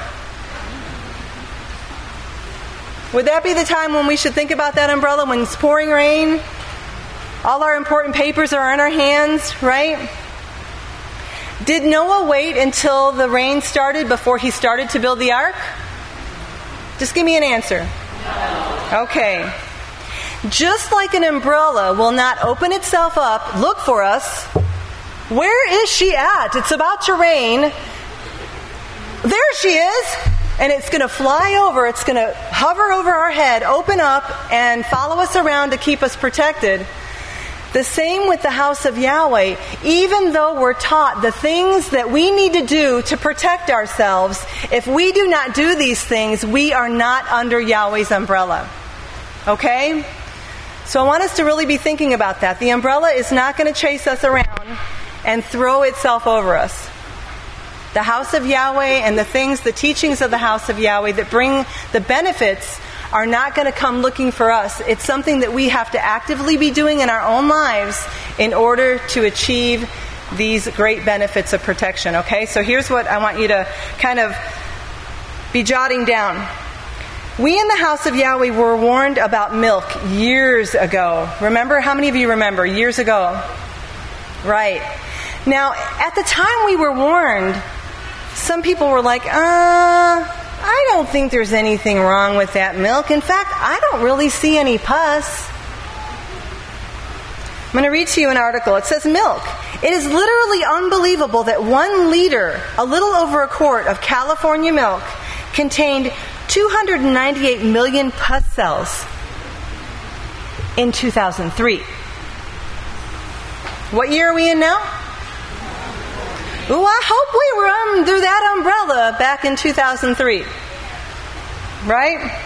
Would that be the time when we should think about that umbrella when it's pouring rain? All our important papers are in our hands, right? Did Noah wait until the rain started before he started to build the ark? Just give me an answer. Okay. Just like an umbrella will not open itself up, look for us. Where is she at? It's about to rain. There she is. And it's going to fly over, it's going to hover over our head, open up, and follow us around to keep us protected. The same with the house of Yahweh. Even though we're taught the things that we need to do to protect ourselves, if we do not do these things, we are not under Yahweh's umbrella. Okay? So I want us to really be thinking about that. The umbrella is not going to chase us around and throw itself over us. The house of Yahweh and the things, the teachings of the house of Yahweh that bring the benefits are not going to come looking for us. It's something that we have to actively be doing in our own lives in order to achieve these great benefits of protection. Okay, so here's what I want you to kind of be jotting down. We in the house of Yahweh were warned about milk years ago. Remember? How many of you remember? Years ago. Right. Now, at the time we were warned, some people were like, uh... I don't think there's anything wrong with that milk. In fact, I don't really see any pus. I'm going to read to you an article. It says, milk. It is literally unbelievable that one liter, a little over a quart of California milk, contained two hundred ninety-eight million pus cells in two thousand three. What year are we in now? Ooh, I hope we were under that umbrella back in two thousand three. Right?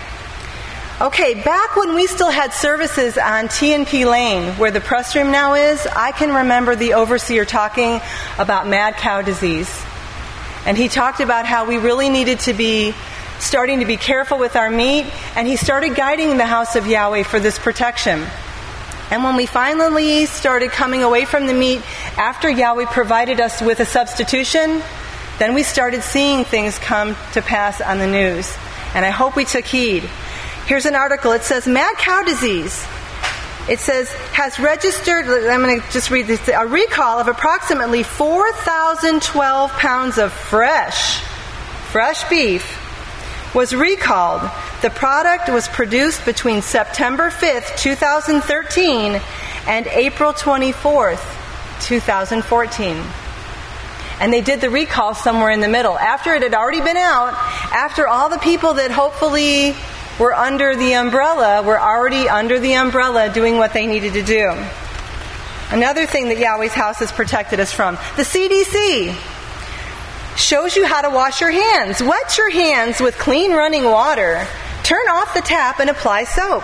Okay, back when we still had services on T and P Lane, where the press room now is, I can remember the overseer talking about mad cow disease. And he talked about how we really needed to be starting to be careful with our meat, and he started guiding the house of Yahweh for this protection. And when we finally started coming away from the meat after Yahweh provided us with a substitution, then we started seeing things come to pass on the news. And I hope we took heed. Here's an article. It says, mad cow disease. It says, has registered, I'm going to just read this, a recall of approximately four thousand twelve pounds of fresh, fresh beef was recalled. The product was produced between September fifth, twenty thirteen and April twenty-fourth, twenty fourteen. And they did the recall somewhere in the middle. After it had already been out, after all the people that hopefully were under the umbrella were already under the umbrella doing what they needed to do. Another thing that Yahweh's house has protected us from, the C D C shows you how to wash your hands. Wet your hands with clean running water. Turn off the tap and apply soap.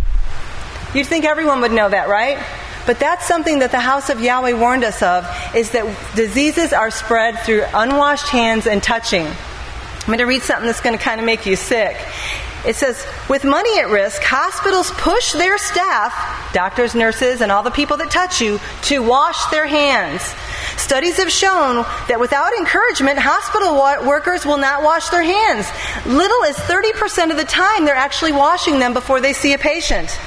You'd think everyone would know that, right? But that's something that the house of Yahweh warned us of, is that diseases are spread through unwashed hands and touching. I'm going to read something that's going to kind of make you sick. It says, with money at risk, hospitals push their staff, doctors, nurses, and all the people that touch you, to wash their hands. Studies have shown that without encouragement, hospital workers will not wash their hands. Little as thirty percent of the time, they're actually washing them before they see a patient.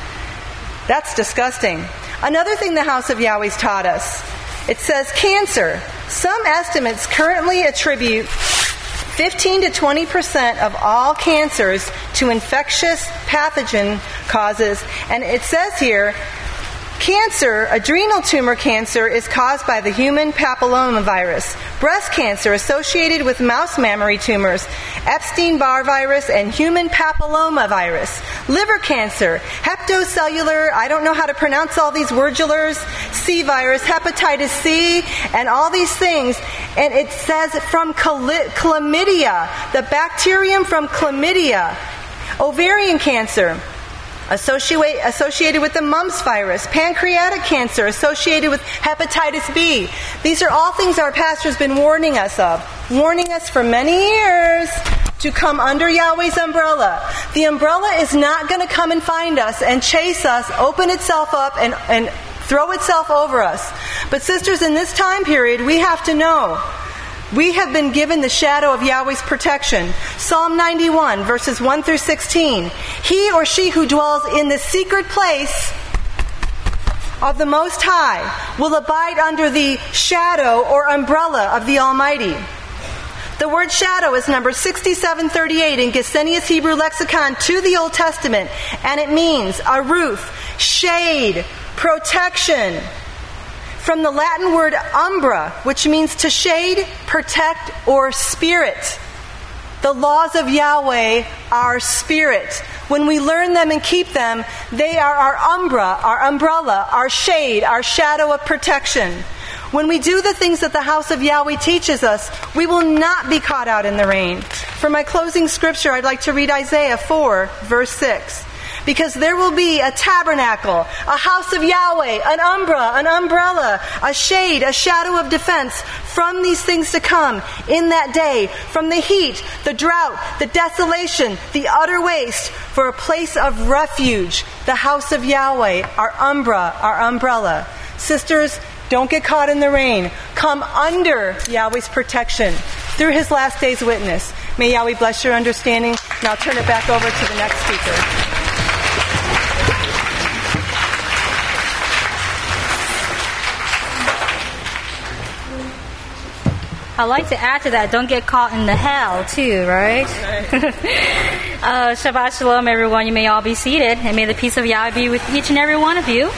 That's disgusting. Another thing the house of Yahweh's taught us, it says cancer. Some estimates currently attribute fifteen to twenty percent of all cancers to infectious pathogen causes. And it says here, cancer, adrenal tumor cancer, is caused by the human papillomavirus. Breast cancer associated with mouse mammary tumors, Epstein-Barr virus, and human papillomavirus. Liver cancer, hepatocellular, I don't know how to pronounce all these wordulars, C virus, hepatitis C, and all these things. And it says from chlamydia, the bacterium from chlamydia. Ovarian cancer, Associate, associated with the mumps virus, pancreatic cancer associated with hepatitis B. These are all things our pastor has been warning us of, warning us for many years to come under Yahweh's umbrella. The umbrella is not going to come and find us and chase us, open itself up, and, and throw itself over us. But sisters, in this time period, we have to know we have been given the shadow of Yahweh's protection. Psalm ninety-one, verses one through sixteen. He or she who dwells in the secret place of the Most High will abide under the shadow or umbrella of the Almighty. The word shadow is number sixty-seven thirty-eight in Gesenius Hebrew Lexicon to the Old Testament, and it means a roof, shade, protection. From the Latin word umbra, which means to shade, protect, or spirit. The laws of Yahweh are spirit. When we learn them and keep them, they are our umbra, our umbrella, our shade, our shadow of protection. When we do the things that the house of Yahweh teaches us, we will not be caught out in the rain. For my closing scripture, I'd like to read Isaiah four, verse six. Because there will be a tabernacle, a house of Yahweh, an umbra, an umbrella, a shade, a shadow of defense from these things to come in that day, from the heat, the drought, the desolation, the utter waste, for a place of refuge, the house of Yahweh, our umbra, our umbrella. Sisters, don't get caught in the rain. Come under Yahweh's protection through his last day's witness. May Yahweh bless your understanding. Now I'll turn it back over to the next speaker. I'd like to add to that, don't get caught in the hell too, right? uh, Shabbat Shalom, everyone. You may all be seated, and may the peace of Yahweh be with each and every one of you.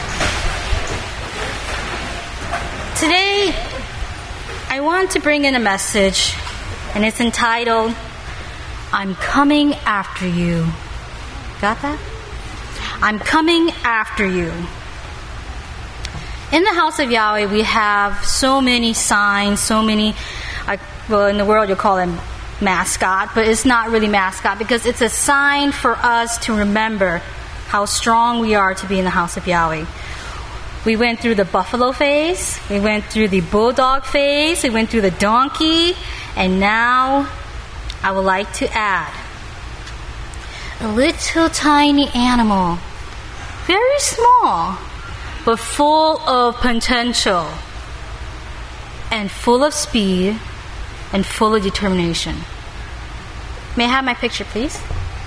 Today, I want to bring in a message, and it's entitled, I'm Coming After You. Got that? I'm coming after you. In the house of Yahweh, we have so many signs, so many, uh, well, in the world you'll call them mascot, but it's not really mascot because it's a sign for us to remember how strong we are to be in the house of Yahweh. We went through the buffalo phase, we went through the bulldog phase, we went through the donkey, and now I would like to add a little tiny animal, very small, but full of potential and full of speed and full of determination. May I have my picture, please?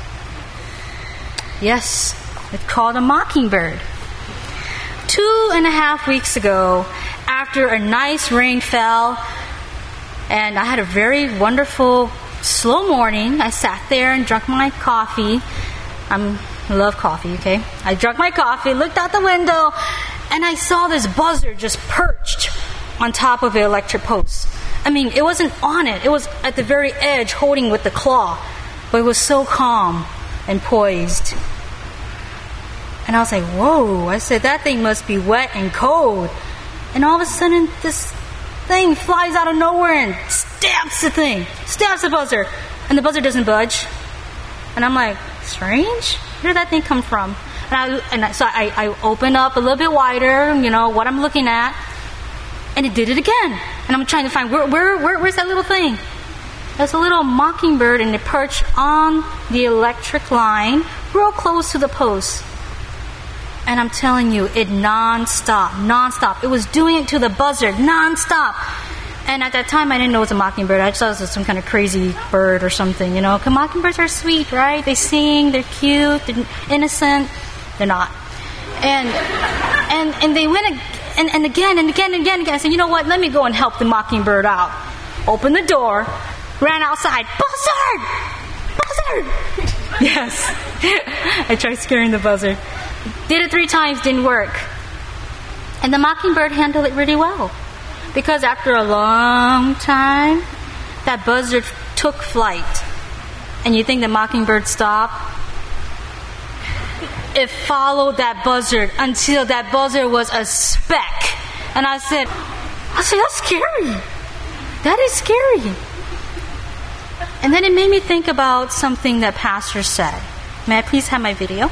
Yes, it's called a mockingbird. Two and a half weeks ago, after a nice rain fell, and I had a very wonderful, slow morning, I sat there and drank my coffee. I'm, I love coffee, okay? I drank my coffee, looked out the window, and I saw this buzzard just perched on top of the electric post. I mean, it wasn't on it. It was at the very edge, holding with the claw. But it was so calm and poised. And I was like, whoa. I said, that thing must be wet and cold. And all of a sudden, this thing flies out of nowhere and stabs the thing. Stabs the buzzard. And the buzzard doesn't budge. And I'm like, strange? Where did that thing come from? And, I, and I, so I, I opened up a little bit wider, you know, what I'm looking at. And it did it again. And I'm trying to find, where, where, where where's that little thing? There's a little mockingbird, and it perched on the electric line, real close to the post. And I'm telling you, it non-stop, non-stop. It was doing it to the buzzard, non-stop. And at that time, I didn't know it was a mockingbird. I just thought it was some kind of crazy bird or something, you know. Because mockingbirds are sweet, right? They sing, they're cute, they're innocent. They're not. And and and they went and, and again and again and again and again. I said, you know what? Let me go and help the mockingbird out. Opened the door, ran outside. Buzzard! Buzzard! Yes. I tried scaring the buzzard. Did it three times, didn't work. And the mockingbird handled it really well. Because after a long time, that buzzard took flight. And you think the mockingbird stopped? It followed that buzzard until that buzzard was a speck. And I said, I said, that's scary. That is scary. And then it made me think about something that Pastor said. May I please have my video?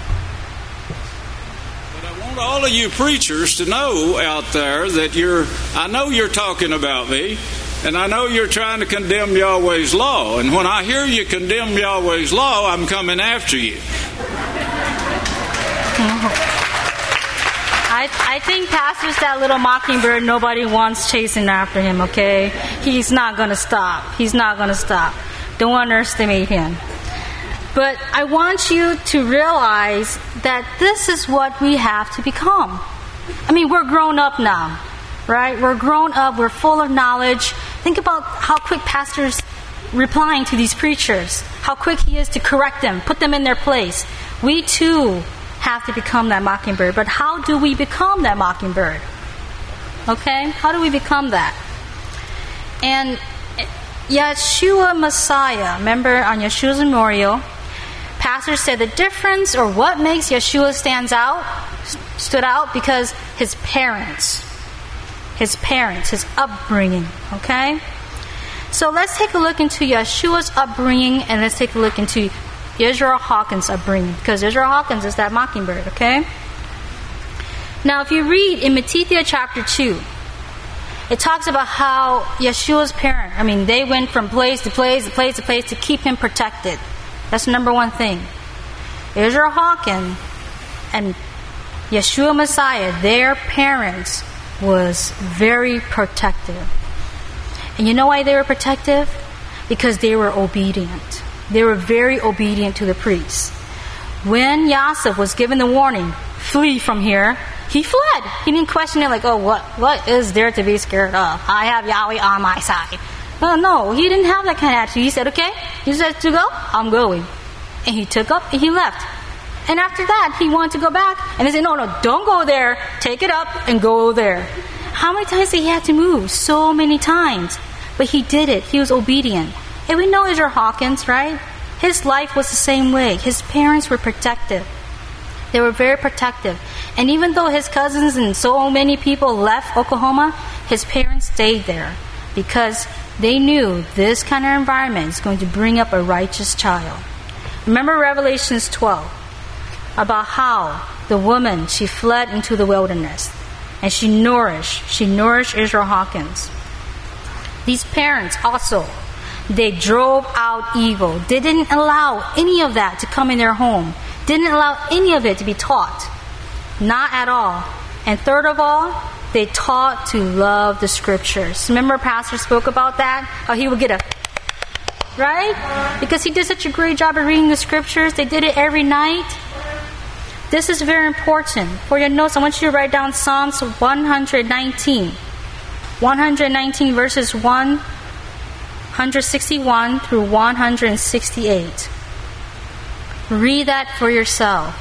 All of you preachers to know out there that you're, I know you're talking about me, and I know you're trying to condemn Yahweh's law. And when I hear you condemn Yahweh's law, I'm coming after you. I, I think Pastor's that little mockingbird nobody wants chasing after him, okay? He's not going to stop. He's not going to stop. Don't underestimate him. But I want you to realize that this is what we have to become. I mean, we're grown up now, right? We're grown up. We're full of knowledge. Think about how quick Pastor's replying to these preachers, how quick he is to correct them, put them in their place. We too have to become that mockingbird. But how do we become that mockingbird? Okay? How do we become that? And Yeshua Messiah. Remember on Yeshua's memorial, pastor said the difference or what makes Yeshua stands out, stood out because his parents, his parents, his upbringing, okay? So let's take a look into Yeshua's upbringing and let's take a look into Israel Hawkins' upbringing because Israel Hawkins is that mockingbird, okay? Now if you read in Matthew chapter two, it talks about how Yeshua's parent, I mean, they went from place to place to place to place to keep him protected. That's the number one thing. Israel Hawkins and Yeshua Messiah, their parents was very protective. And you know why they were protective? Because they were obedient. They were very obedient to the priests. When Yosef was given the warning, flee from here, he fled. He didn't question it like, oh, what, what is there to be scared of? I have Yahweh on my side. No, no, he didn't have that kind of attitude. He said, okay, you said to go, I'm going. And he took up and he left. And after that, he wanted to go back. And they said, no, no, don't go there. Take it up and go there. How many times did he have to move? So many times. But he did it. He was obedient. And we know Israel Hawkins, right? His life was the same way. His parents were protective. They were very protective. And even though his cousins and so many people left Oklahoma, his parents stayed there because they knew this kind of environment is going to bring up a righteous child. Remember Revelations twelve about how the woman, she fled into the wilderness and she nourished, she nourished Israel Hawkins. These parents also, they drove out evil. They didn't allow any of that to come in their home. Didn't allow any of it to be taught. Not at all. And third of all, they taught to love the scriptures. Remember Pastor spoke about that? How he would get a, right? Because he did such a great job of reading the scriptures. They did it every night. This is very important. For your notes, I want you to write down Psalms one nineteen. one nineteen verses one sixty-one through one sixty-eight. Read that for yourself.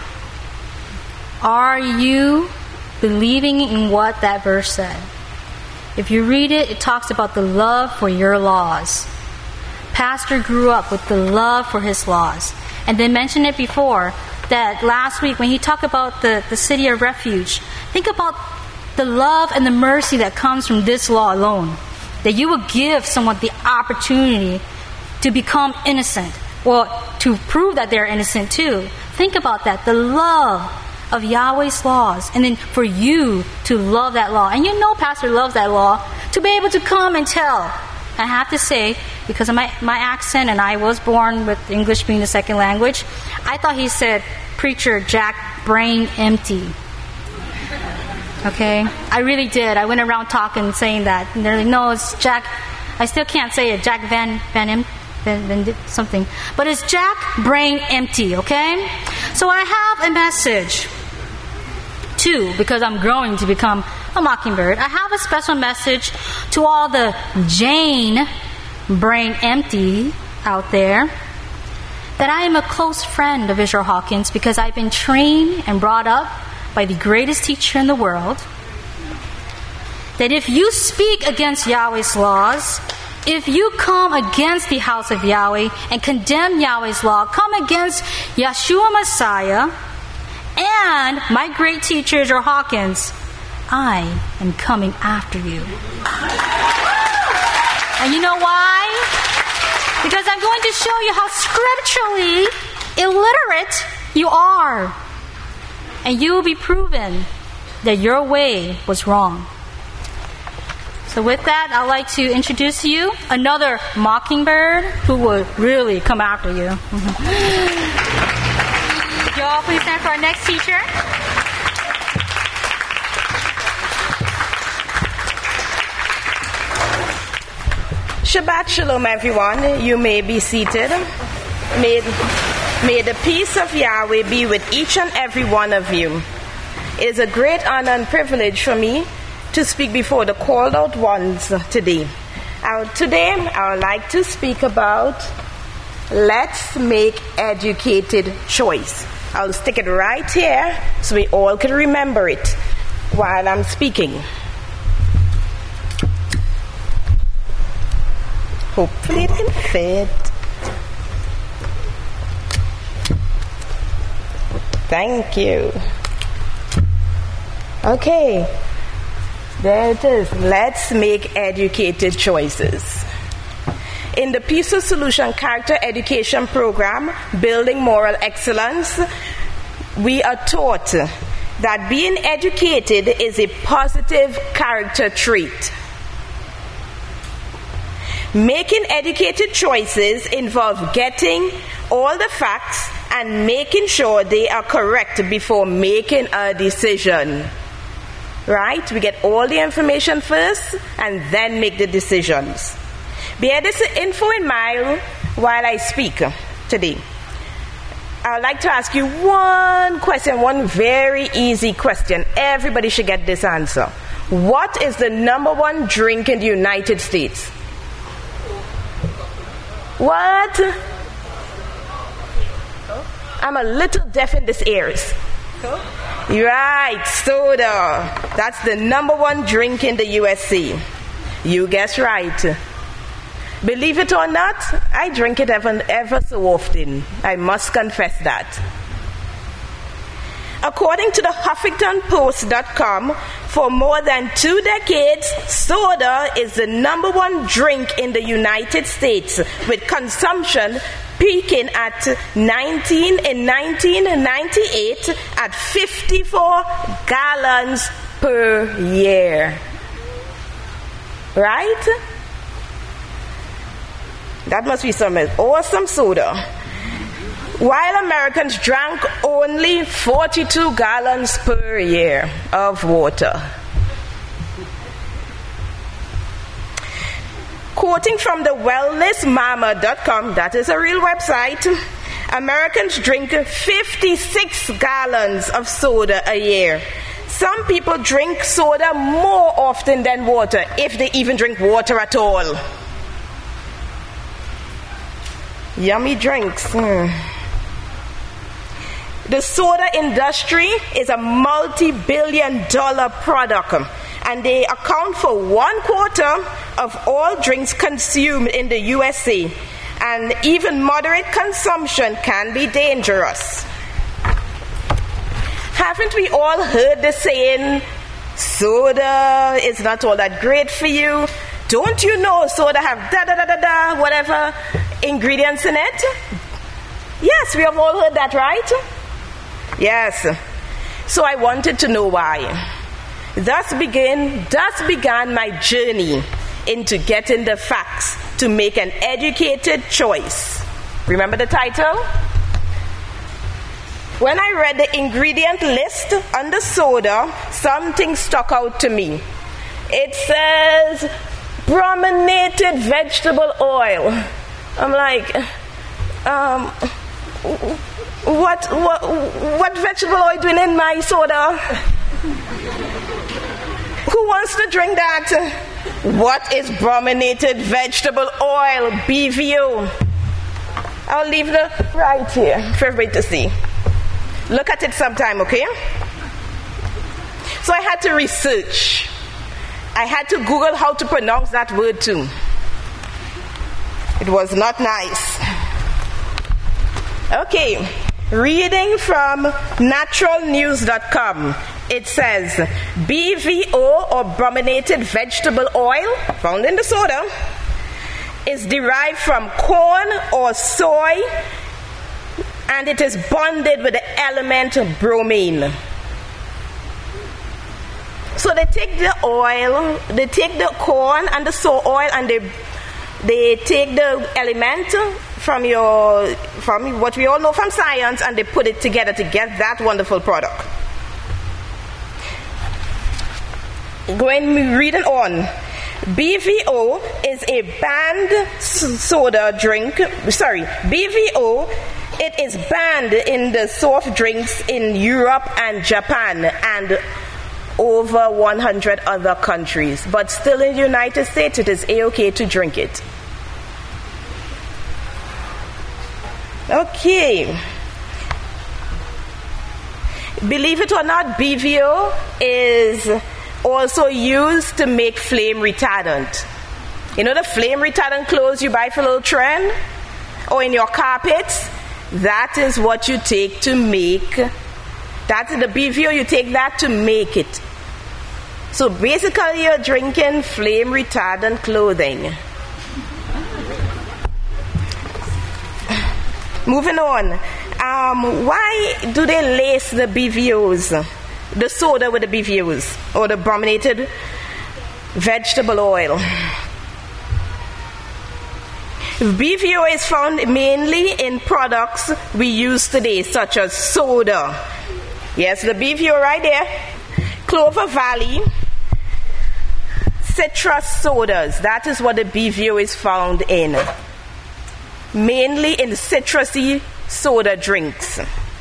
Are you believing in what that verse said? If you read it, it talks about the love for your laws. Pastor grew up with the love for his laws. And they mentioned it before, that last week when he talked about the, the city of refuge, think about the love and the mercy that comes from this law alone. That you will give someone the opportunity to become innocent. Well, to prove that they're innocent too. Think about that. The love of Yahweh's laws. And then for you to love that law. And you know Pastor loves that law. To be able to come and tell. I have to say, because of my, my accent and I was born with English being the second language, I thought he said, Preacher Jack brain empty. Okay? I really did. I went around talking, saying that. And they're like, no, it's Jack. I still can't say it. Jack Van, Van Empty. Then, then something. But it's Jack brain empty, okay? So I have a message too, because I'm growing to become a mockingbird. I have a special message to all the Jane brain empty out there, that I am a close friend of Israel Hawkins because I've been trained and brought up by the greatest teacher in the world, that if you speak against Yahweh's laws, if you come against the house of Yahweh and condemn Yahweh's law, come against Yeshua Messiah and my great teacher, Israel Hawkins, I am coming after you. And you know why? Because I'm going to show you how scripturally illiterate you are. And you will be proven that your way was wrong. So with that, I'd like to introduce to you another mockingbird who will really come after you. If you all please stand for our next teacher. Shabbat Shalom, everyone. You may be seated. May, may the peace of Yahweh be with each and every one of you. It is a great honor and privilege for me to speak before the called out ones today. Uh, today, I would like to speak about let's make educated choice. I'll stick it right here so we all can remember it while I'm speaking. Hopefully it can fit. Thank you. Okay, there it is. Let's make educated choices. In the Peace Solution Character Education Program, Building Moral Excellence, we are taught that being educated is a positive character trait. Making educated choices involve getting all the facts and making sure they are correct before making a decision. Right? We get all the information first and then make the decisions. Bear this info in mind while I speak today. I would like to ask you one question, one very easy question. Everybody should get this answer. What is the number one drink in the United States? What? I'm a little deaf in this ears. Right, soda. That's the number one drink in the U S A. You guess right. Believe it or not, I drink it ever, ever so often. I must confess that. According to the Huffington Post dot com, for more than two decades, soda is the number one drink in the United States, with consumption peaking at nineteen in nineteen ninety-eight at fifty-four gallons per year. Right? That must be some awesome soda. While Americans drank only forty-two gallons per year of water. Quoting from the wellness mama dot com, that is a real website, Americans drink fifty-six gallons of soda a year. Some people drink soda more often than water, if they even drink water at all. Yummy drinks. Mm. The soda industry is a multi-billion dollar product, and they account for one quarter of all drinks consumed in the U S A. And even moderate consumption can be dangerous. Haven't we all heard the saying, soda is not all that great for you? Don't you know soda have da da da da da whatever ingredients in it? Yes, we have all heard that, right? Yes. So I wanted to know why. Thus begin, thus began my journey into getting the facts to make an educated choice. Remember the title? When I read the ingredient list on the soda, something stuck out to me. It says brominated vegetable oil. I'm like, um, what, what, what vegetable oil doing in my soda? Who wants to drink that? What is brominated vegetable oil, B V O? I'll leave the right here for everybody to see. Look at it sometime, okay? So I had to research. I had to Google how to pronounce that word too. It was not nice. Okay, reading from natural news dot com. It says, B V O, or brominated vegetable oil, found in the soda, is derived from corn or soy, and it is bonded with the element bromine. So they take the oil, they take the corn and the soy oil, and they they take the element from your from what we all know from science, and they put it together to get that wonderful product. Going reading on. B V O is a banned soda drink. Sorry, B V O, it is banned in the soft drinks in Europe and Japan and over one hundred other countries. But still in the United States, it is A-okay to drink it. Okay. Believe it or not, B V O is also used to make flame retardant. You know the flame retardant clothes you buy for a little trend? Or in your carpets? That is what you take to make. That's the B V O, you take that to make it. So basically you're drinking flame retardant clothing. Moving on. Um, why do they lace the B V Os? The soda with the B V Os? Or the brominated vegetable oil? B V O is found mainly in products we use today, such as soda. Yes, the B V O right there. Clover Valley citrus sodas. That is what the B V O is found in. Mainly in citrusy soda drinks.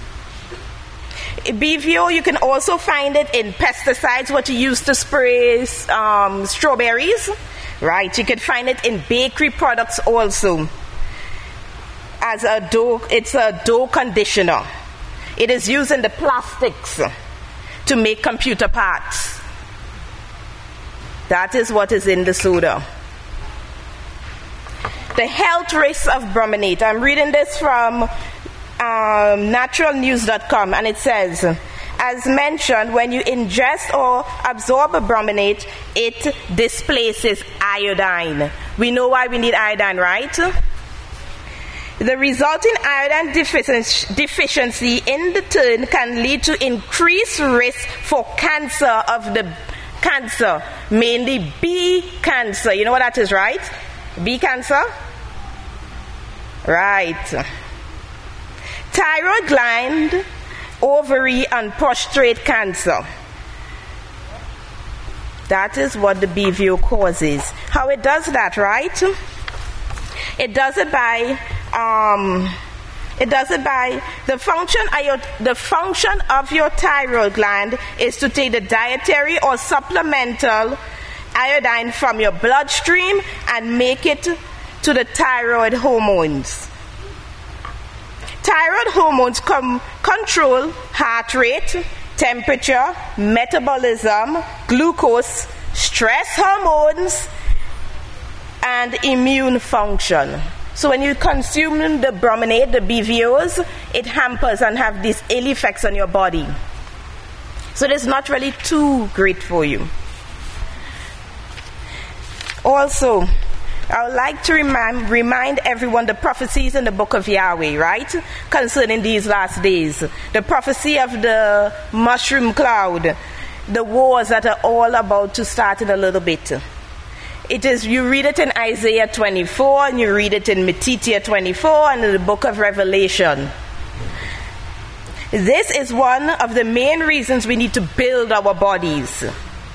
B V O, you can also find it in pesticides, what you use to spray um, strawberries. Right, you can find it in bakery products also. As a dough, it's a dough conditioner. It is used in the plastics to make computer parts. That is what is in the soda. The health risks of brominate. I'm reading this from um, natural news dot com, and it says, as mentioned, when you ingest or absorb a brominate, it displaces iodine. We know why we need iodine, right? The resulting iodine deficiency in the turn can lead to increased risk for cancer of the cancer, mainly B cancer. You know what that is, right? B cancer? Right. Thyroid gland, ovary, and prostate cancer. That is what the B V O causes. How it does that, right? It does it by um, it does it by the function of your, the function of your thyroid gland is to take the dietary or supplemental iodine from your bloodstream and make it to the thyroid hormones. Thyroid hormones com- control heart rate, temperature, metabolism, glucose, stress hormones, and immune function. So when you consume the brominate, the B V Os, it hampers and have these ill effects on your body. So it's not really too great for you. Also, I would like to remind, remind everyone the prophecies in the book of Yahweh, right? Concerning these last days. The prophecy of the mushroom cloud. The wars that are all about to start in a little bit. It is, you read it in Isaiah twenty-four, and you read it in Matthew twenty-four, and in the book of Revelation. This is one of the main reasons we need to build our bodies.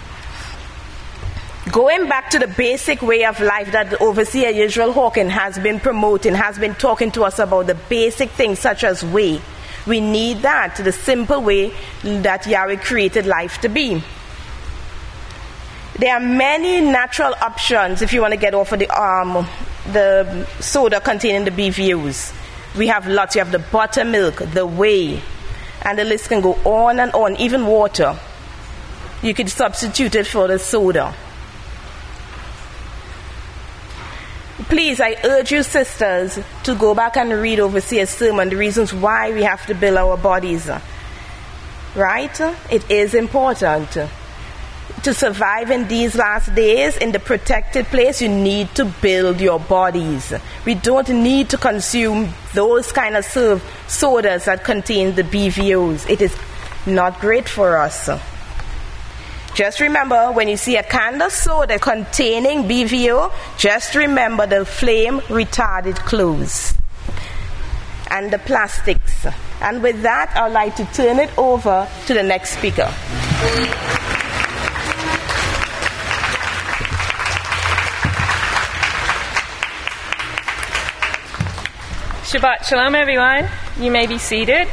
Going back to the basic way of life that the overseer Israel Hawkins has been promoting, has been talking to us about the basic things such as way. We need that, the simple way that Yahweh created life to be. There are many natural options if you want to get off of the um, the soda containing the B V Os. We have lots. You have the buttermilk, the whey, and the list can go on and on, even water. You could substitute it for the soda. Please, I urge you sisters to go back and read Overseer's sermon, the reasons why we have to build our bodies. Right? It is important. To survive in these last days, in the protected place, you need to build your bodies. We don't need to consume those kind of sodas that contain the B V Os. It is not great for us. Just remember, when you see a can of soda containing B V O, just remember the flame retarded clothes and the plastics. And with that, I'd like to turn it over to the next speaker. Shabbat Shalom, everyone. You may be seated.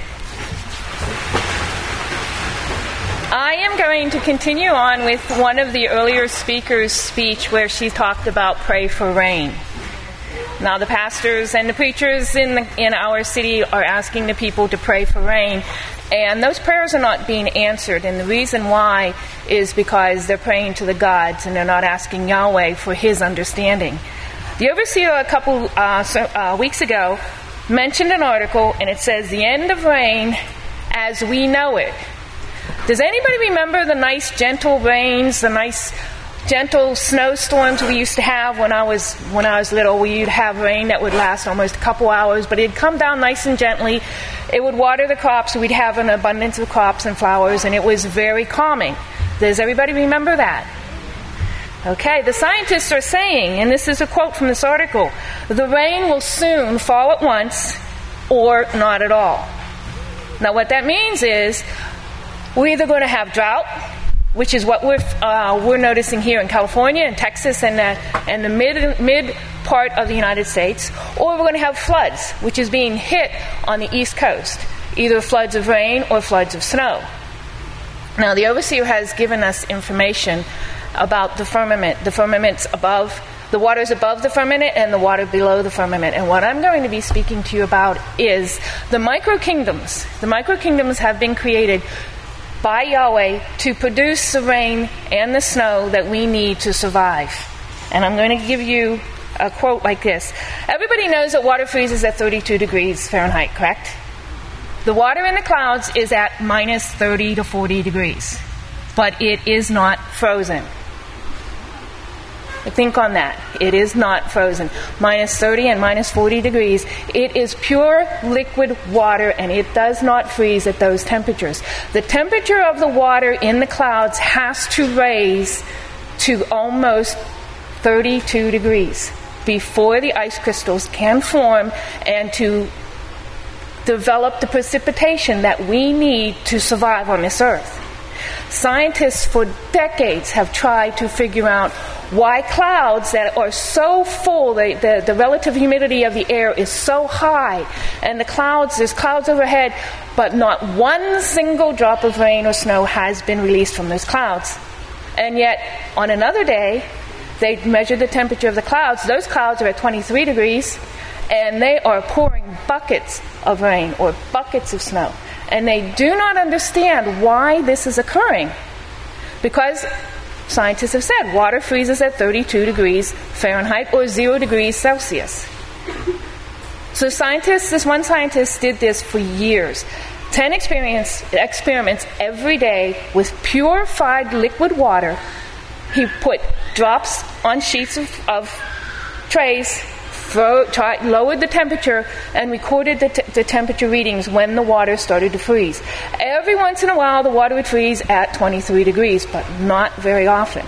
I am going to continue on with one of the earlier speakers' speech where she talked about pray for rain. Now the pastors and the preachers in the, in our city are asking the people to pray for rain. And those prayers are not being answered. And the reason why is because they're praying to the gods and they're not asking Yahweh for his understanding. The overseer a couple uh, so, uh, weeks ago mentioned an article, and it says, "The end of rain as we know it." Does anybody remember the nice gentle rains, the nice gentle snowstorms we used to have when I was when I was little? We'd have rain that would last almost a couple hours, but it'd come down nice and gently. It would water the crops. We'd have an abundance of crops and flowers, and it was very calming. Does everybody remember that? Okay, the scientists are saying, and this is a quote from this article, the rain will soon fall at once or not at all. Now what that means is we're either going to have drought, which is what we're uh, we're noticing here in California and Texas and the, and the mid mid part of the United States, or we're going to have floods, which is being hit on the East Coast, either floods of rain or floods of snow. Now the overseer has given us information about the firmament, the firmament's above, the waters above the firmament and the water below the firmament. And what I'm going to be speaking to you about is the micro-kingdoms. The micro-kingdoms have been created by Yahweh to produce the rain and the snow that we need to survive. And I'm going to give you a quote like this. Everybody knows that water freezes at thirty-two degrees Fahrenheit, correct? The water in the clouds is at minus thirty to forty degrees, but it is not frozen. Think on that. It is not frozen. Minus thirty and minus forty degrees. It is pure liquid water, and it does not freeze at those temperatures. The temperature of the water in the clouds has to raise to almost thirty-two degrees before the ice crystals can form and to develop the precipitation that we need to survive on this earth. Scientists for decades have tried to figure out why clouds that are so full, the, the, the relative humidity of the air is so high, and the clouds, there's clouds overhead, but not one single drop of rain or snow has been released from those clouds. And yet, on another day, they measured the temperature of the clouds. Those clouds are at twenty-three degrees, and they are pouring buckets of rain or buckets of snow. And they do not understand why this is occurring. Because scientists have said water freezes at thirty-two degrees Fahrenheit or zero degrees Celsius. So scientists, this one scientist did this for years. Ten experiments, experiments every day with purified liquid water. He put drops on sheets of, of trays, Throw, try, lowered the temperature, and recorded the, t- the temperature readings when the water started to freeze. Every once in a while, the water would freeze at twenty-three degrees, but not very often.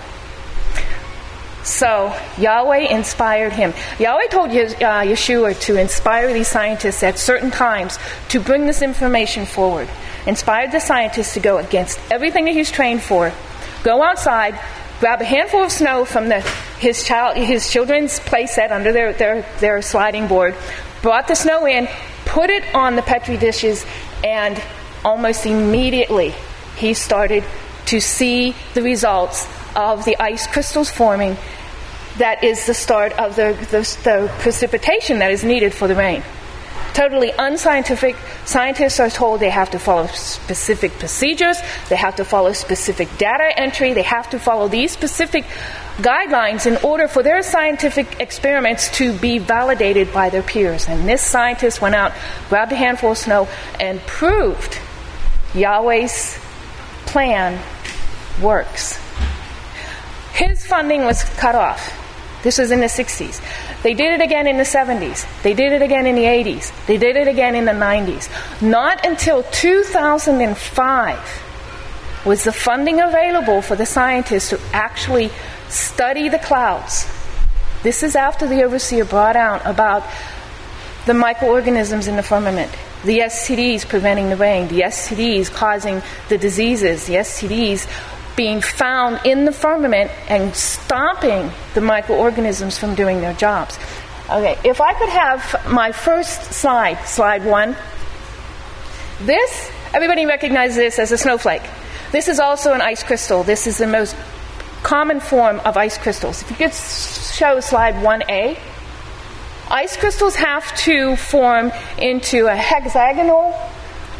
So Yahweh inspired him. Yahweh told Ye- uh, Yeshua to inspire these scientists at certain times to bring this information forward. Inspired the scientists to go against everything that he's trained for, go outside, grab a handful of snow from the, his child, his children's play set under their, their, their sliding board, brought the snow in, put it on the Petri dishes, and almost immediately he started to see the results of the ice crystals forming. That is the start of the, the, the precipitation that is needed for the rain. Totally unscientific. Scientists are told they have to follow specific procedures, they have to follow specific data entry, they have to follow these specific guidelines in order for their scientific experiments to be validated by their peers. And this scientist went out, grabbed a handful of snow, and proved Yahweh's plan works. His funding was cut off. This was in the sixties. They did it again in the seventies. They did it again in the eighties. They did it again in the nineties. Not until two thousand five was the funding available for the scientists to actually study the clouds. This is after the overseer brought out about the microorganisms in the firmament, the S T Ds preventing the rain, the S T Ds causing the diseases, the S T Ds being found in the firmament and stopping the microorganisms from doing their jobs. Okay, if I could have my first slide, slide one. This, everybody recognizes this as a snowflake. This is also an ice crystal. This is the most common form of ice crystals. If you could show slide one A. Ice crystals have to form into a hexagonal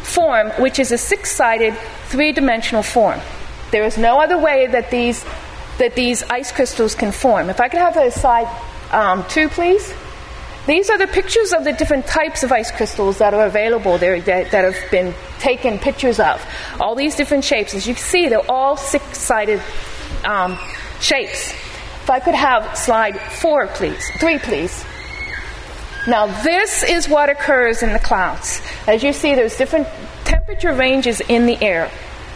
form, which is a six-sided, three-dimensional form. There is no other way that these that these ice crystals can form. If I could have a slide um, two, please. These are the pictures of the different types of ice crystals that are available there that, that have been taken pictures of. All these different shapes. As you can see, they're all six-sided um, shapes. If I could have slide four, please. Three, please. Now, this is what occurs in the clouds. As you see, there's different temperature ranges in the air.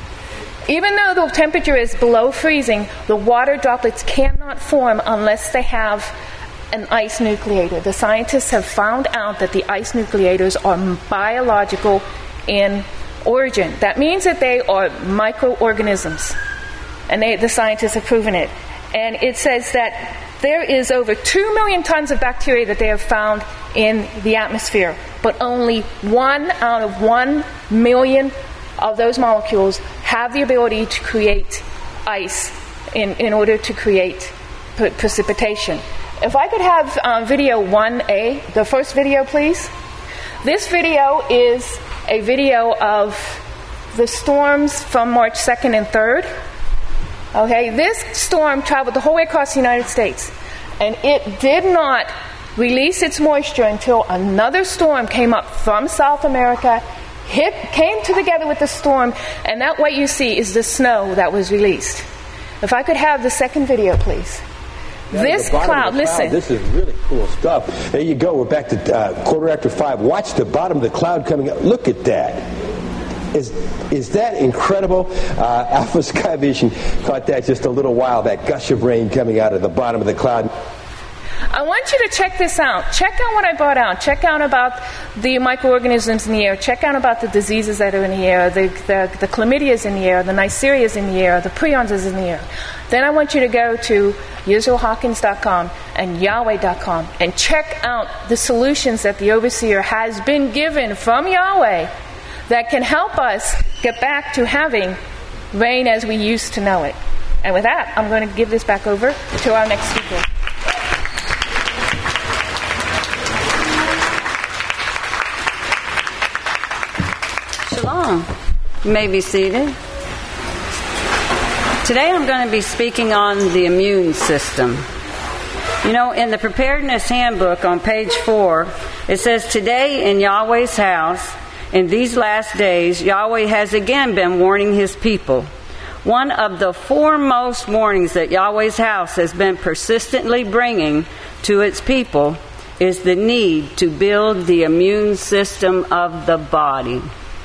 Even though the temperature is below freezing, the water droplets cannot form unless they have an ice nucleator. The scientists have found out that the ice nucleators are biological in origin. That means that they are microorganisms. And they, the scientists have proven it. And it says that there is over two million tons of bacteria that they have found in the atmosphere, but only one out of one million of those molecules have the ability to create ice in, in order to create pre- precipitation. If I could have um, video one A, the first video, please. This video is a video of the storms from March second and third. Okay, this storm traveled the whole way across the United States, and it did not release its moisture until another storm came up from South America, hit, came together with the storm, and that what you see is the snow that was released. If I could have the second video, please. Yeah, this cloud, cloud, listen. This is really cool stuff. There you go. We're back to uh, quarter after five. Watch the bottom of the cloud coming up. Look at that. Is is that incredible? Uh, Alpha Sky Vision caught that just a little while, that gush of rain coming out of the bottom of the cloud. I want you to check this out. Check out what I brought out. Check out about the microorganisms in the air. Check out about the diseases that are in the air, the, the, the chlamydia is in the air, the Neisseria is in the air, the prions is in the air. Then I want you to go to Yisrael Hawkins dot com and Yahweh dot com and check out the solutions that the overseer has been given from Yahweh that can help us get back to having rain as we used to know it. And with that, I'm going to give this back over to our next speaker. Shalom. You may be seated. Today I'm going to be speaking on the immune system. You know, in the Preparedness Handbook on page four, it says, "Today in Yahweh's house, in these last days, Yahweh has again been warning his people. One of the foremost warnings that Yahweh's house has been persistently bringing to its people is the need to build the immune system of the body."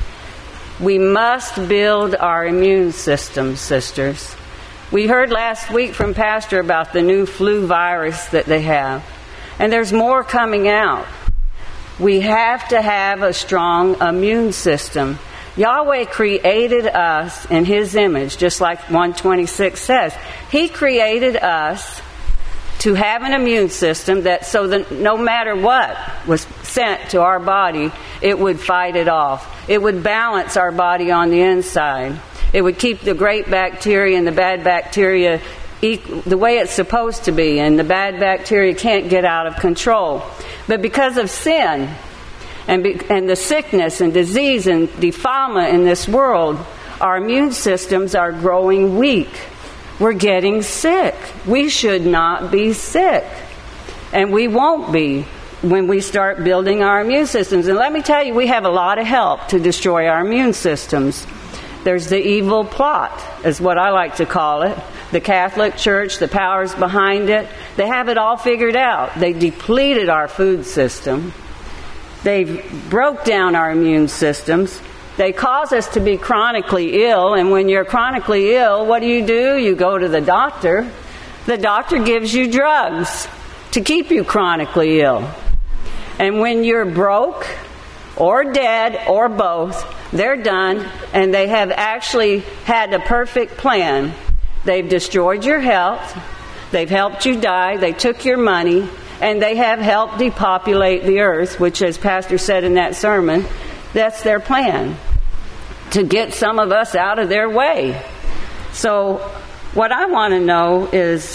We must build our immune system, sisters. We heard last week from Pastor about the new flu virus that they have. And there's more coming out. We have to have a strong immune system. Yahweh created us in his image, just like one twenty-six says. He created us to have an immune system that so that no matter what was sent to our body, it would fight it off. It would balance our body on the inside. It would keep the great bacteria and the bad bacteria equal, the way it's supposed to be, and the bad bacteria can't get out of control. But because of sin and, be, and the sickness and disease and defilement in this world, our immune systems are growing weak. We're getting sick. We should not be sick. And we won't be when we start building our immune systems. And let me tell you, we have a lot of help to destroy our immune systems. There's the evil plot, is what I like to call it. The Catholic Church, the powers behind it, they have it all figured out. They depleted our food system. They broke down our immune systems. They cause us to be chronically ill, and when you're chronically ill, what do you do? You go to the doctor. The doctor gives you drugs to keep you chronically ill. And when you're broke or dead or both, they're done, and they have actually had a perfect plan. They've destroyed your health. They've helped you die. They took your money, and they have helped depopulate the earth, which, as Pastor said in that sermon, that's their plan, to get some of us out of their way. So what I want to know is,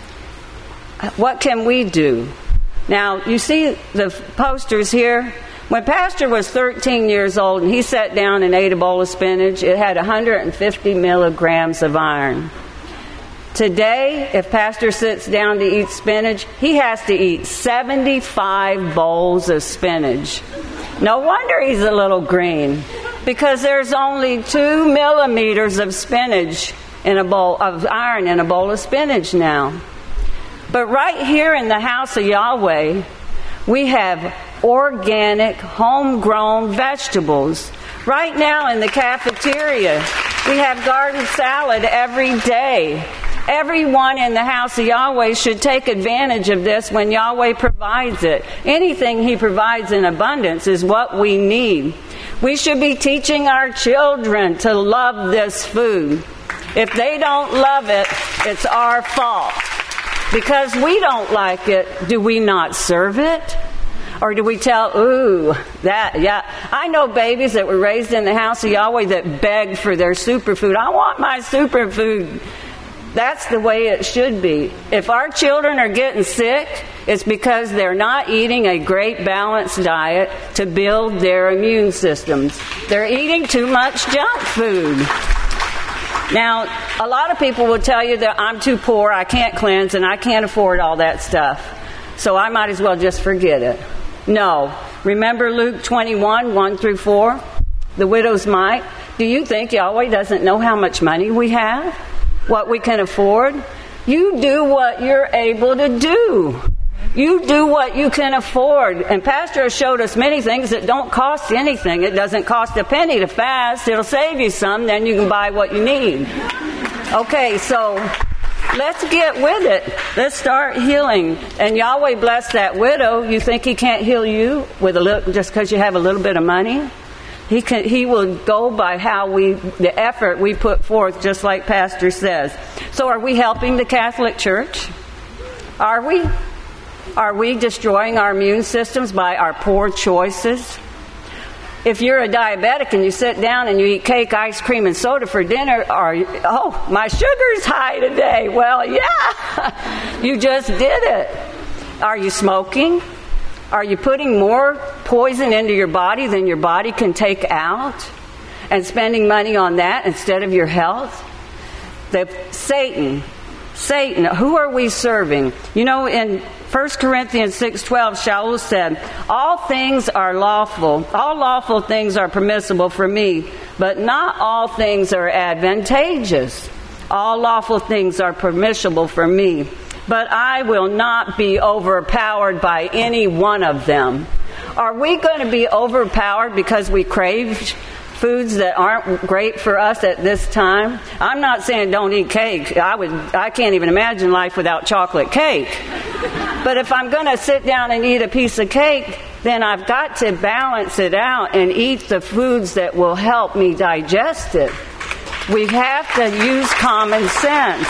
what can we do? Now, you see the posters here. When Pastor was thirteen years old and he sat down and ate a bowl of spinach, it had one hundred fifty milligrams of iron. Today, if Pastor sits down to eat spinach, he has to eat seventy-five bowls of spinach. No wonder he's a little green, because there's only two millimeters of spinach in a bowl of iron in a bowl of spinach now. But right here in the house of Yahweh, we have organic, homegrown vegetables. Right now in the cafeteria, we have garden salad every day. Everyone in the house of Yahweh should take advantage of this when Yahweh provides it. Anything He provides in abundance is what we need. We should be teaching our children to love this food. If they don't love it, it's our fault. Because we don't like it, do we not serve it? Or do we tell, ooh, that, yeah. I know babies that were raised in the house of Yahweh that beg for their superfood. I want my superfood. That's the way it should be. If our children are getting sick, it's because they're not eating a great balanced diet to build their immune systems. They're eating too much junk food. Now, a lot of people will tell you that I'm too poor, I can't cleanse, and I can't afford all that stuff. So I might as well just forget it. No. Remember Luke twenty-one, one through four? The widow's mite. Do you think Yahweh doesn't know how much money we have? What we can afford? You do what you're able to do. You do what you can afford. And Pastor has showed us many things that don't cost anything. It doesn't cost a penny to fast. It'll save you some. Then you can buy what you need. Okay, so let's get with it. Let's start healing. And Yahweh bless that widow. You think He can't heal you with a little, just because you have a little bit of money? He can, he will go by how we, the effort we put forth, just like Pastor says. So are we helping the Catholic Church? Are we? Are we destroying our immune systems by our poor choices? If you're a diabetic and you sit down and you eat cake, ice cream, and soda for dinner, are you, oh, my sugar's high today. Well, yeah, you just did it. Are you smoking? Are you putting more poison into your body than your body can take out and spending money on that instead of your health? The Satan, Satan, who are we serving? You know, in First Corinthians six twelve, Shaul said, all things are lawful, all lawful things are permissible for me, but not all things are advantageous. All lawful things are permissible for me, but I will not be overpowered by any one of them. Are we going to be overpowered because we crave foods that aren't great for us at this time? I'm not saying don't eat cake. I would. I can't even imagine life without chocolate cake. But if I'm going to sit down and eat a piece of cake, then I've got to balance it out and eat the foods that will help me digest it. We have to use common sense.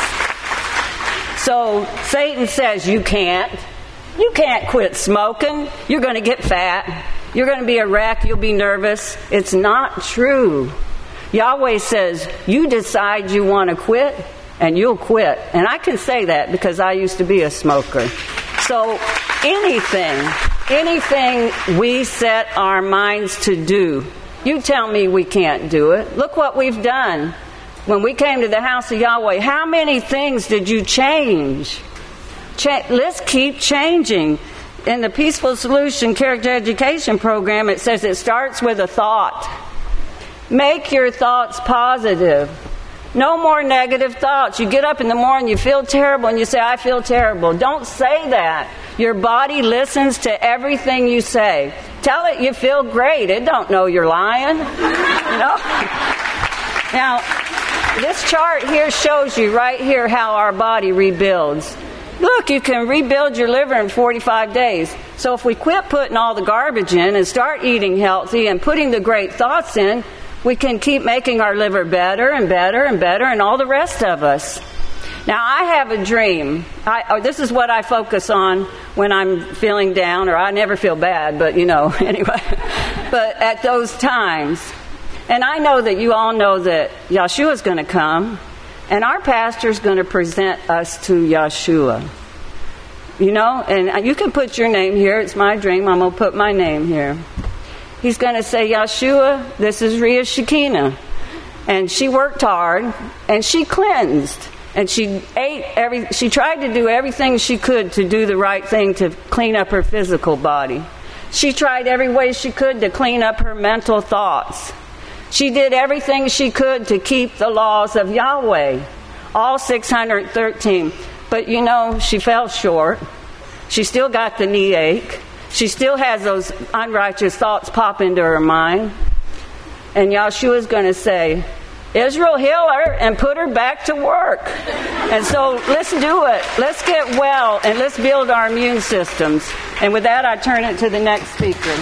So Satan says you can't. You can't quit smoking. You're going to get fat. You're going to be a wreck. You'll be nervous. It's not true. Yahweh says you decide you want to quit and you'll quit. And I can say that because I used to be a smoker. So anything, anything we set our minds to do, you tell me we can't do it. Look what we've done. When we came to the house of Yahweh, how many things did you change? Ch- let's keep changing. In the Peaceful Solution Character Education Program, it says it starts with a thought. Make your thoughts positive. No more negative thoughts. You get up in the morning, you feel terrible, and you say, I feel terrible. Don't say that. Your body listens to everything you say. Tell it you feel great. It don't know you're lying. You know? Now, this chart here shows you right here how our body rebuilds. Look, you can rebuild your liver in forty-five days. So if we quit putting all the garbage in and start eating healthy and putting the great thoughts in, we can keep making our liver better and better and better, and all the rest of us. Now, I have a dream. I, or this is what I focus on when I'm feeling down, or I never feel bad, but, you know, anyway. But at those times, and I know that you all know that Yahshua's going to come, and our pastor's going to present us to Yahshua. You know, and you can put your name here. It's my dream. I'm going to put my name here. he's going to say, Yeshua, this is Rhea Shekinah. And she worked hard, and she cleansed. And she ate every, she tried to do everything she could to do the right thing to clean up her physical body. She tried every way she could to clean up her mental thoughts. She did everything she could to keep the laws of Yahweh, all six hundred thirteen. But you know, she fell short. She still got the knee ache. She still has those unrighteous thoughts pop into her mind. And Yahshua's going to say, Israel, heal her and put her back to work. And so let's do it. Let's get well and let's build our immune systems. And with that, I turn it to the next speaker.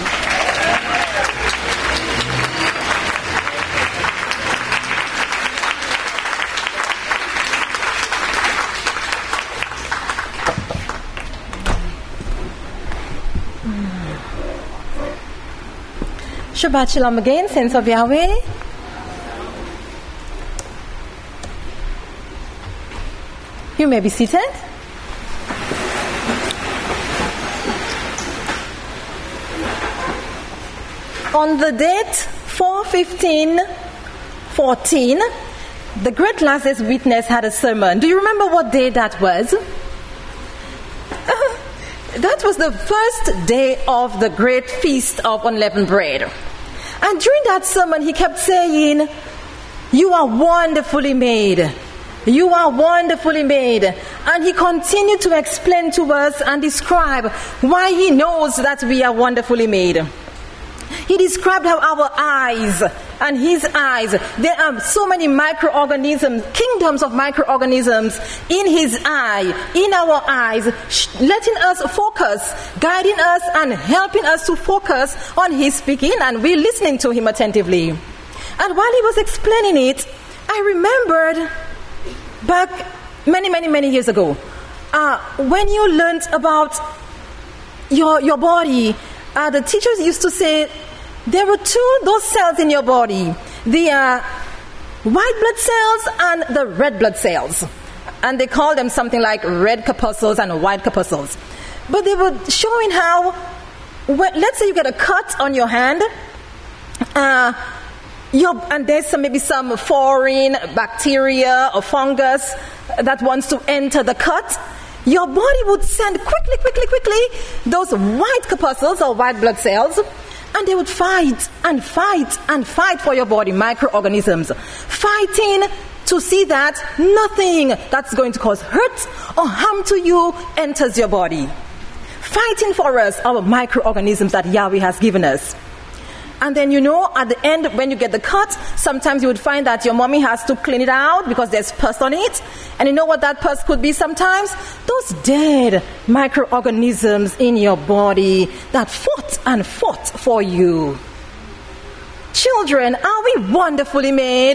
Shabbat Shalom again, saints of Yahweh. You may be seated. On the date four fifteen fourteen, the great Lazarus witness had a sermon. Do you remember what day that was? That was the first day of the great feast of unleavened bread. And during that sermon, he kept saying, you are wonderfully made. You are wonderfully made. And he continued to explain to us and describe why he knows that we are wonderfully made. He described how our eyes and his eyes, there are so many microorganisms, kingdoms of microorganisms in his eye, in our eyes, letting us focus, guiding us and helping us to focus on his speaking, and we're listening to him attentively. And while he was explaining it, I remembered back many, many, many years ago, uh, when you learned about your, your body, uh, the teachers used to say, there were two, those cells in your body, the uh, white blood cells and the red blood cells. And they call them something like red corpuscles and white corpuscles. But they were showing how, when, let's say you get a cut on your hand, uh, your, and there's some, maybe some foreign bacteria or fungus that wants to enter the cut, your body would send quickly, quickly, quickly those white corpuscles or white blood cells, and they would fight and fight and fight for your body, microorganisms, fighting to see that nothing that's going to cause hurt or harm to you enters your body. Fighting for us, our microorganisms that Yahweh has given us. And then, you know, at the end, when you get the cut, sometimes you would find that your mommy has to clean it out because there's pus on it. And you know what that pus could be sometimes? Those dead microorganisms in your body that fought and fought for you. Children, are we wonderfully made?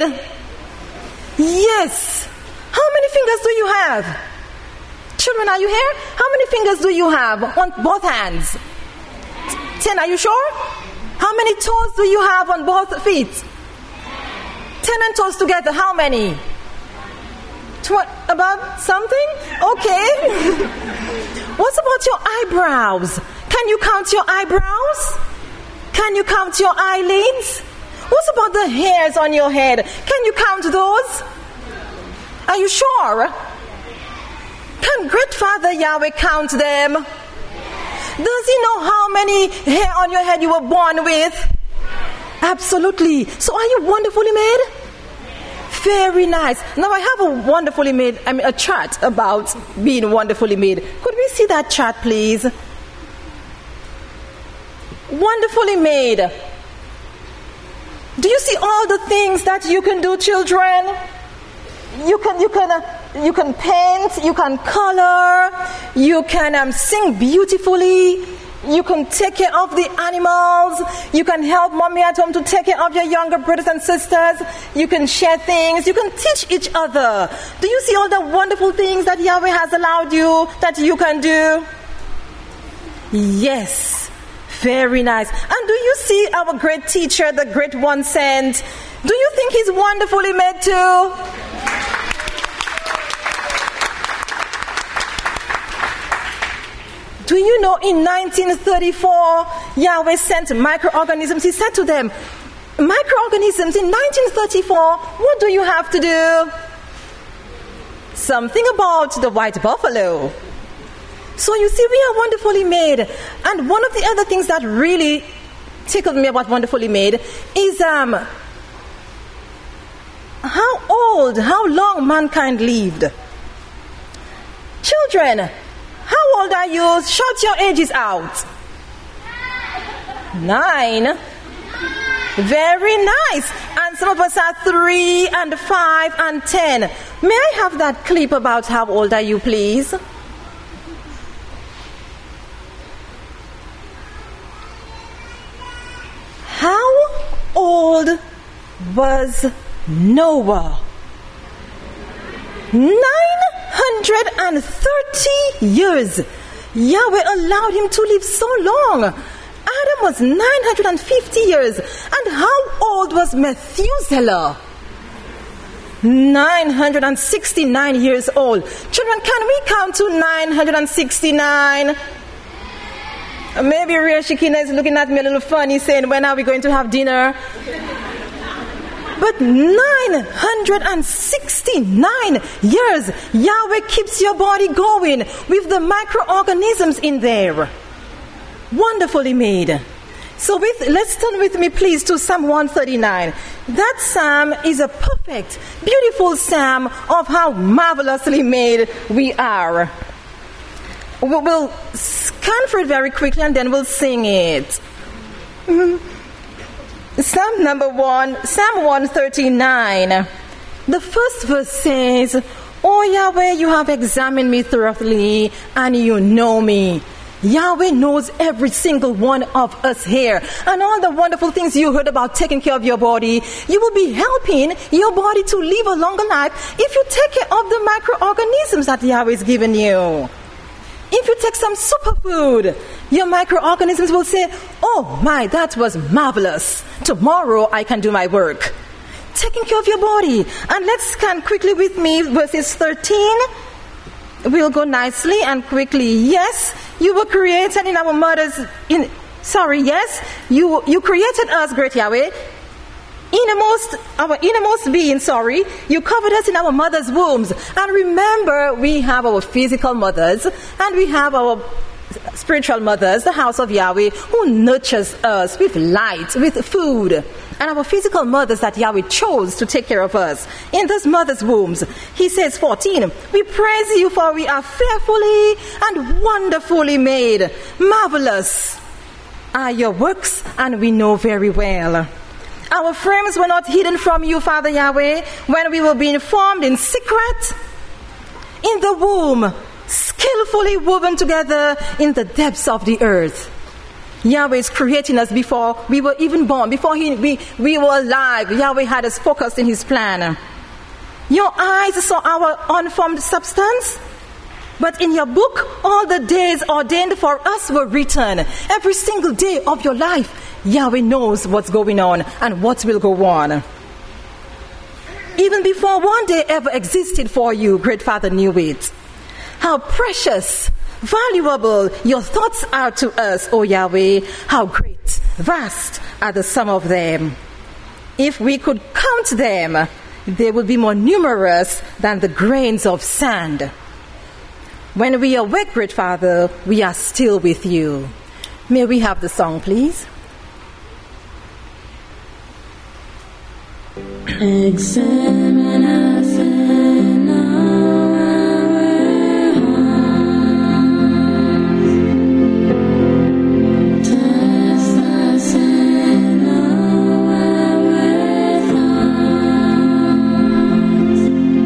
Yes. How many fingers do you have? Children, are you here? How many fingers do you have on both hands? Ten, are you sure? How many toes do you have on both feet? Ten and toes together, how many? Tw- about something? Okay. What about your eyebrows? Can you count your eyebrows? Can you count your eyelids? What about the hairs on your head? Can you count those? Are you sure? Can Great Father Yahweh count them? Does he know how many hair on your head you were born with? Absolutely. So are you wonderfully made? Very nice. Now I have a wonderfully made, I mean a chart about being wonderfully made. Could we see that chart, please? Wonderfully made. Do you see all the things that you can do, children? You can, you can, uh, you can paint, you can color, you can um, sing beautifully, you can take care of the animals, you can help mommy at home to take care of your younger brothers and sisters, you can share things, you can teach each other. Do you see all the wonderful things that Yahweh has allowed you that you can do? Yes, very nice. And do you see our great teacher, the great one sent? Do you think he's wonderfully made too? Do you know in nineteen thirty-four, Yahweh sent microorganisms? He said to them, microorganisms, in nineteen thirty-four, what do you have to do? Something about the white buffalo. So you see, we are wonderfully made. And one of the other things that really tickled me about wonderfully made is um, how old, how long mankind lived. Children, how old are you? Shout your ages out. Nine. Very nice. And some of us are three and five and ten. May I have that clip about how old are you, please? How old was Noah? nine hundred thirty years. Yahweh allowed him to live so long. Adam was nine hundred fifty years. And how old was Methuselah? nine hundred sixty-nine years old. Children, can we count to nine hundred sixty-nine? Maybe Ria Shekina is looking at me a little funny, saying, when are we going to have dinner? But nine hundred sixty-nine years, Yahweh keeps your body going with the microorganisms in there. Wonderfully made. So with, let's turn with me, please, to Psalm one thirty-nine. That psalm is a perfect, beautiful psalm of how marvelously made we are. We'll scan for it very quickly and then we'll sing it. Mm-hmm. Psalm number one, Psalm one thirty-nine. The first verse says, "O Yahweh, you have examined me thoroughly and you know me." Yahweh knows every single one of us here. And all the wonderful things you heard about taking care of your body, you will be helping your body to live a longer life if you take care of the microorganisms that Yahweh has given you. If you take some superfood, your microorganisms will say, "Oh my, that was marvelous. Tomorrow I can do my work." Taking care of your body. And let's scan quickly with me verses thirteen. We'll go nicely and quickly. Yes, you were created in our mother's... In, sorry, yes, you you created us, great Yahweh. Innermost, our innermost being, sorry, you covered us in our mother's wombs. And remember, we have our physical mothers and we have our spiritual mothers, the house of Yahweh, who nurtures us with light, with food. And our physical mothers that Yahweh chose to take care of us in those mothers' wombs. He says, fourteen, "We praise you for we are fearfully and wonderfully made. Marvelous are your works, and we know very well. Our frames were not hidden from you, Father Yahweh, when we were being formed in secret in the womb, skillfully woven together in the depths of the earth." Yahweh is creating us before we were even born, before he, we, we were alive. Yahweh had us focused in his plan. Your eyes saw our unformed substance, but in your book, all the days ordained for us were written. Every single day of your life, Yahweh knows what's going on and what will go on. Even before one day ever existed for you, Great Father knew it. How precious, valuable your thoughts are to us, O Yahweh. How great, vast are the sum of them. If we could count them, they would be more numerous than the grains of sand. When we awake, Great Father, we are still with you. May we have the song, please? Examine us in our hearts. Test us in our thoughts.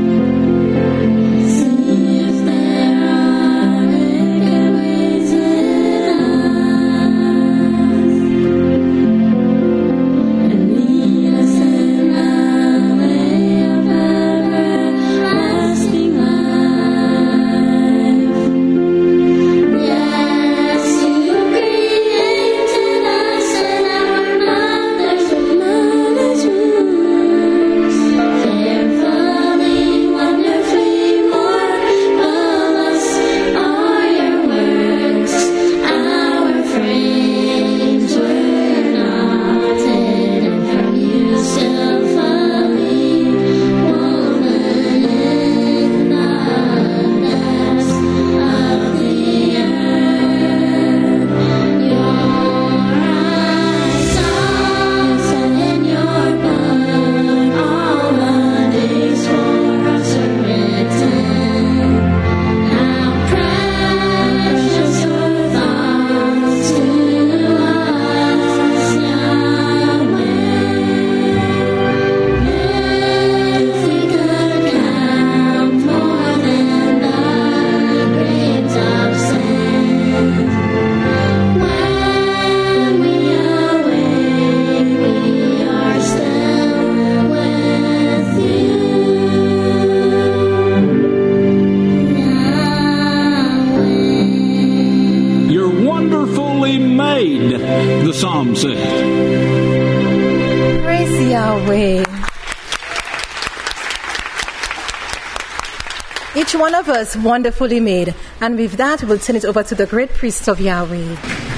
See if there are wicked ways in us, and lead us in the way of Yahweh. Each one of us wonderfully made. And with that, we'll turn it over to the great priest of Yahweh.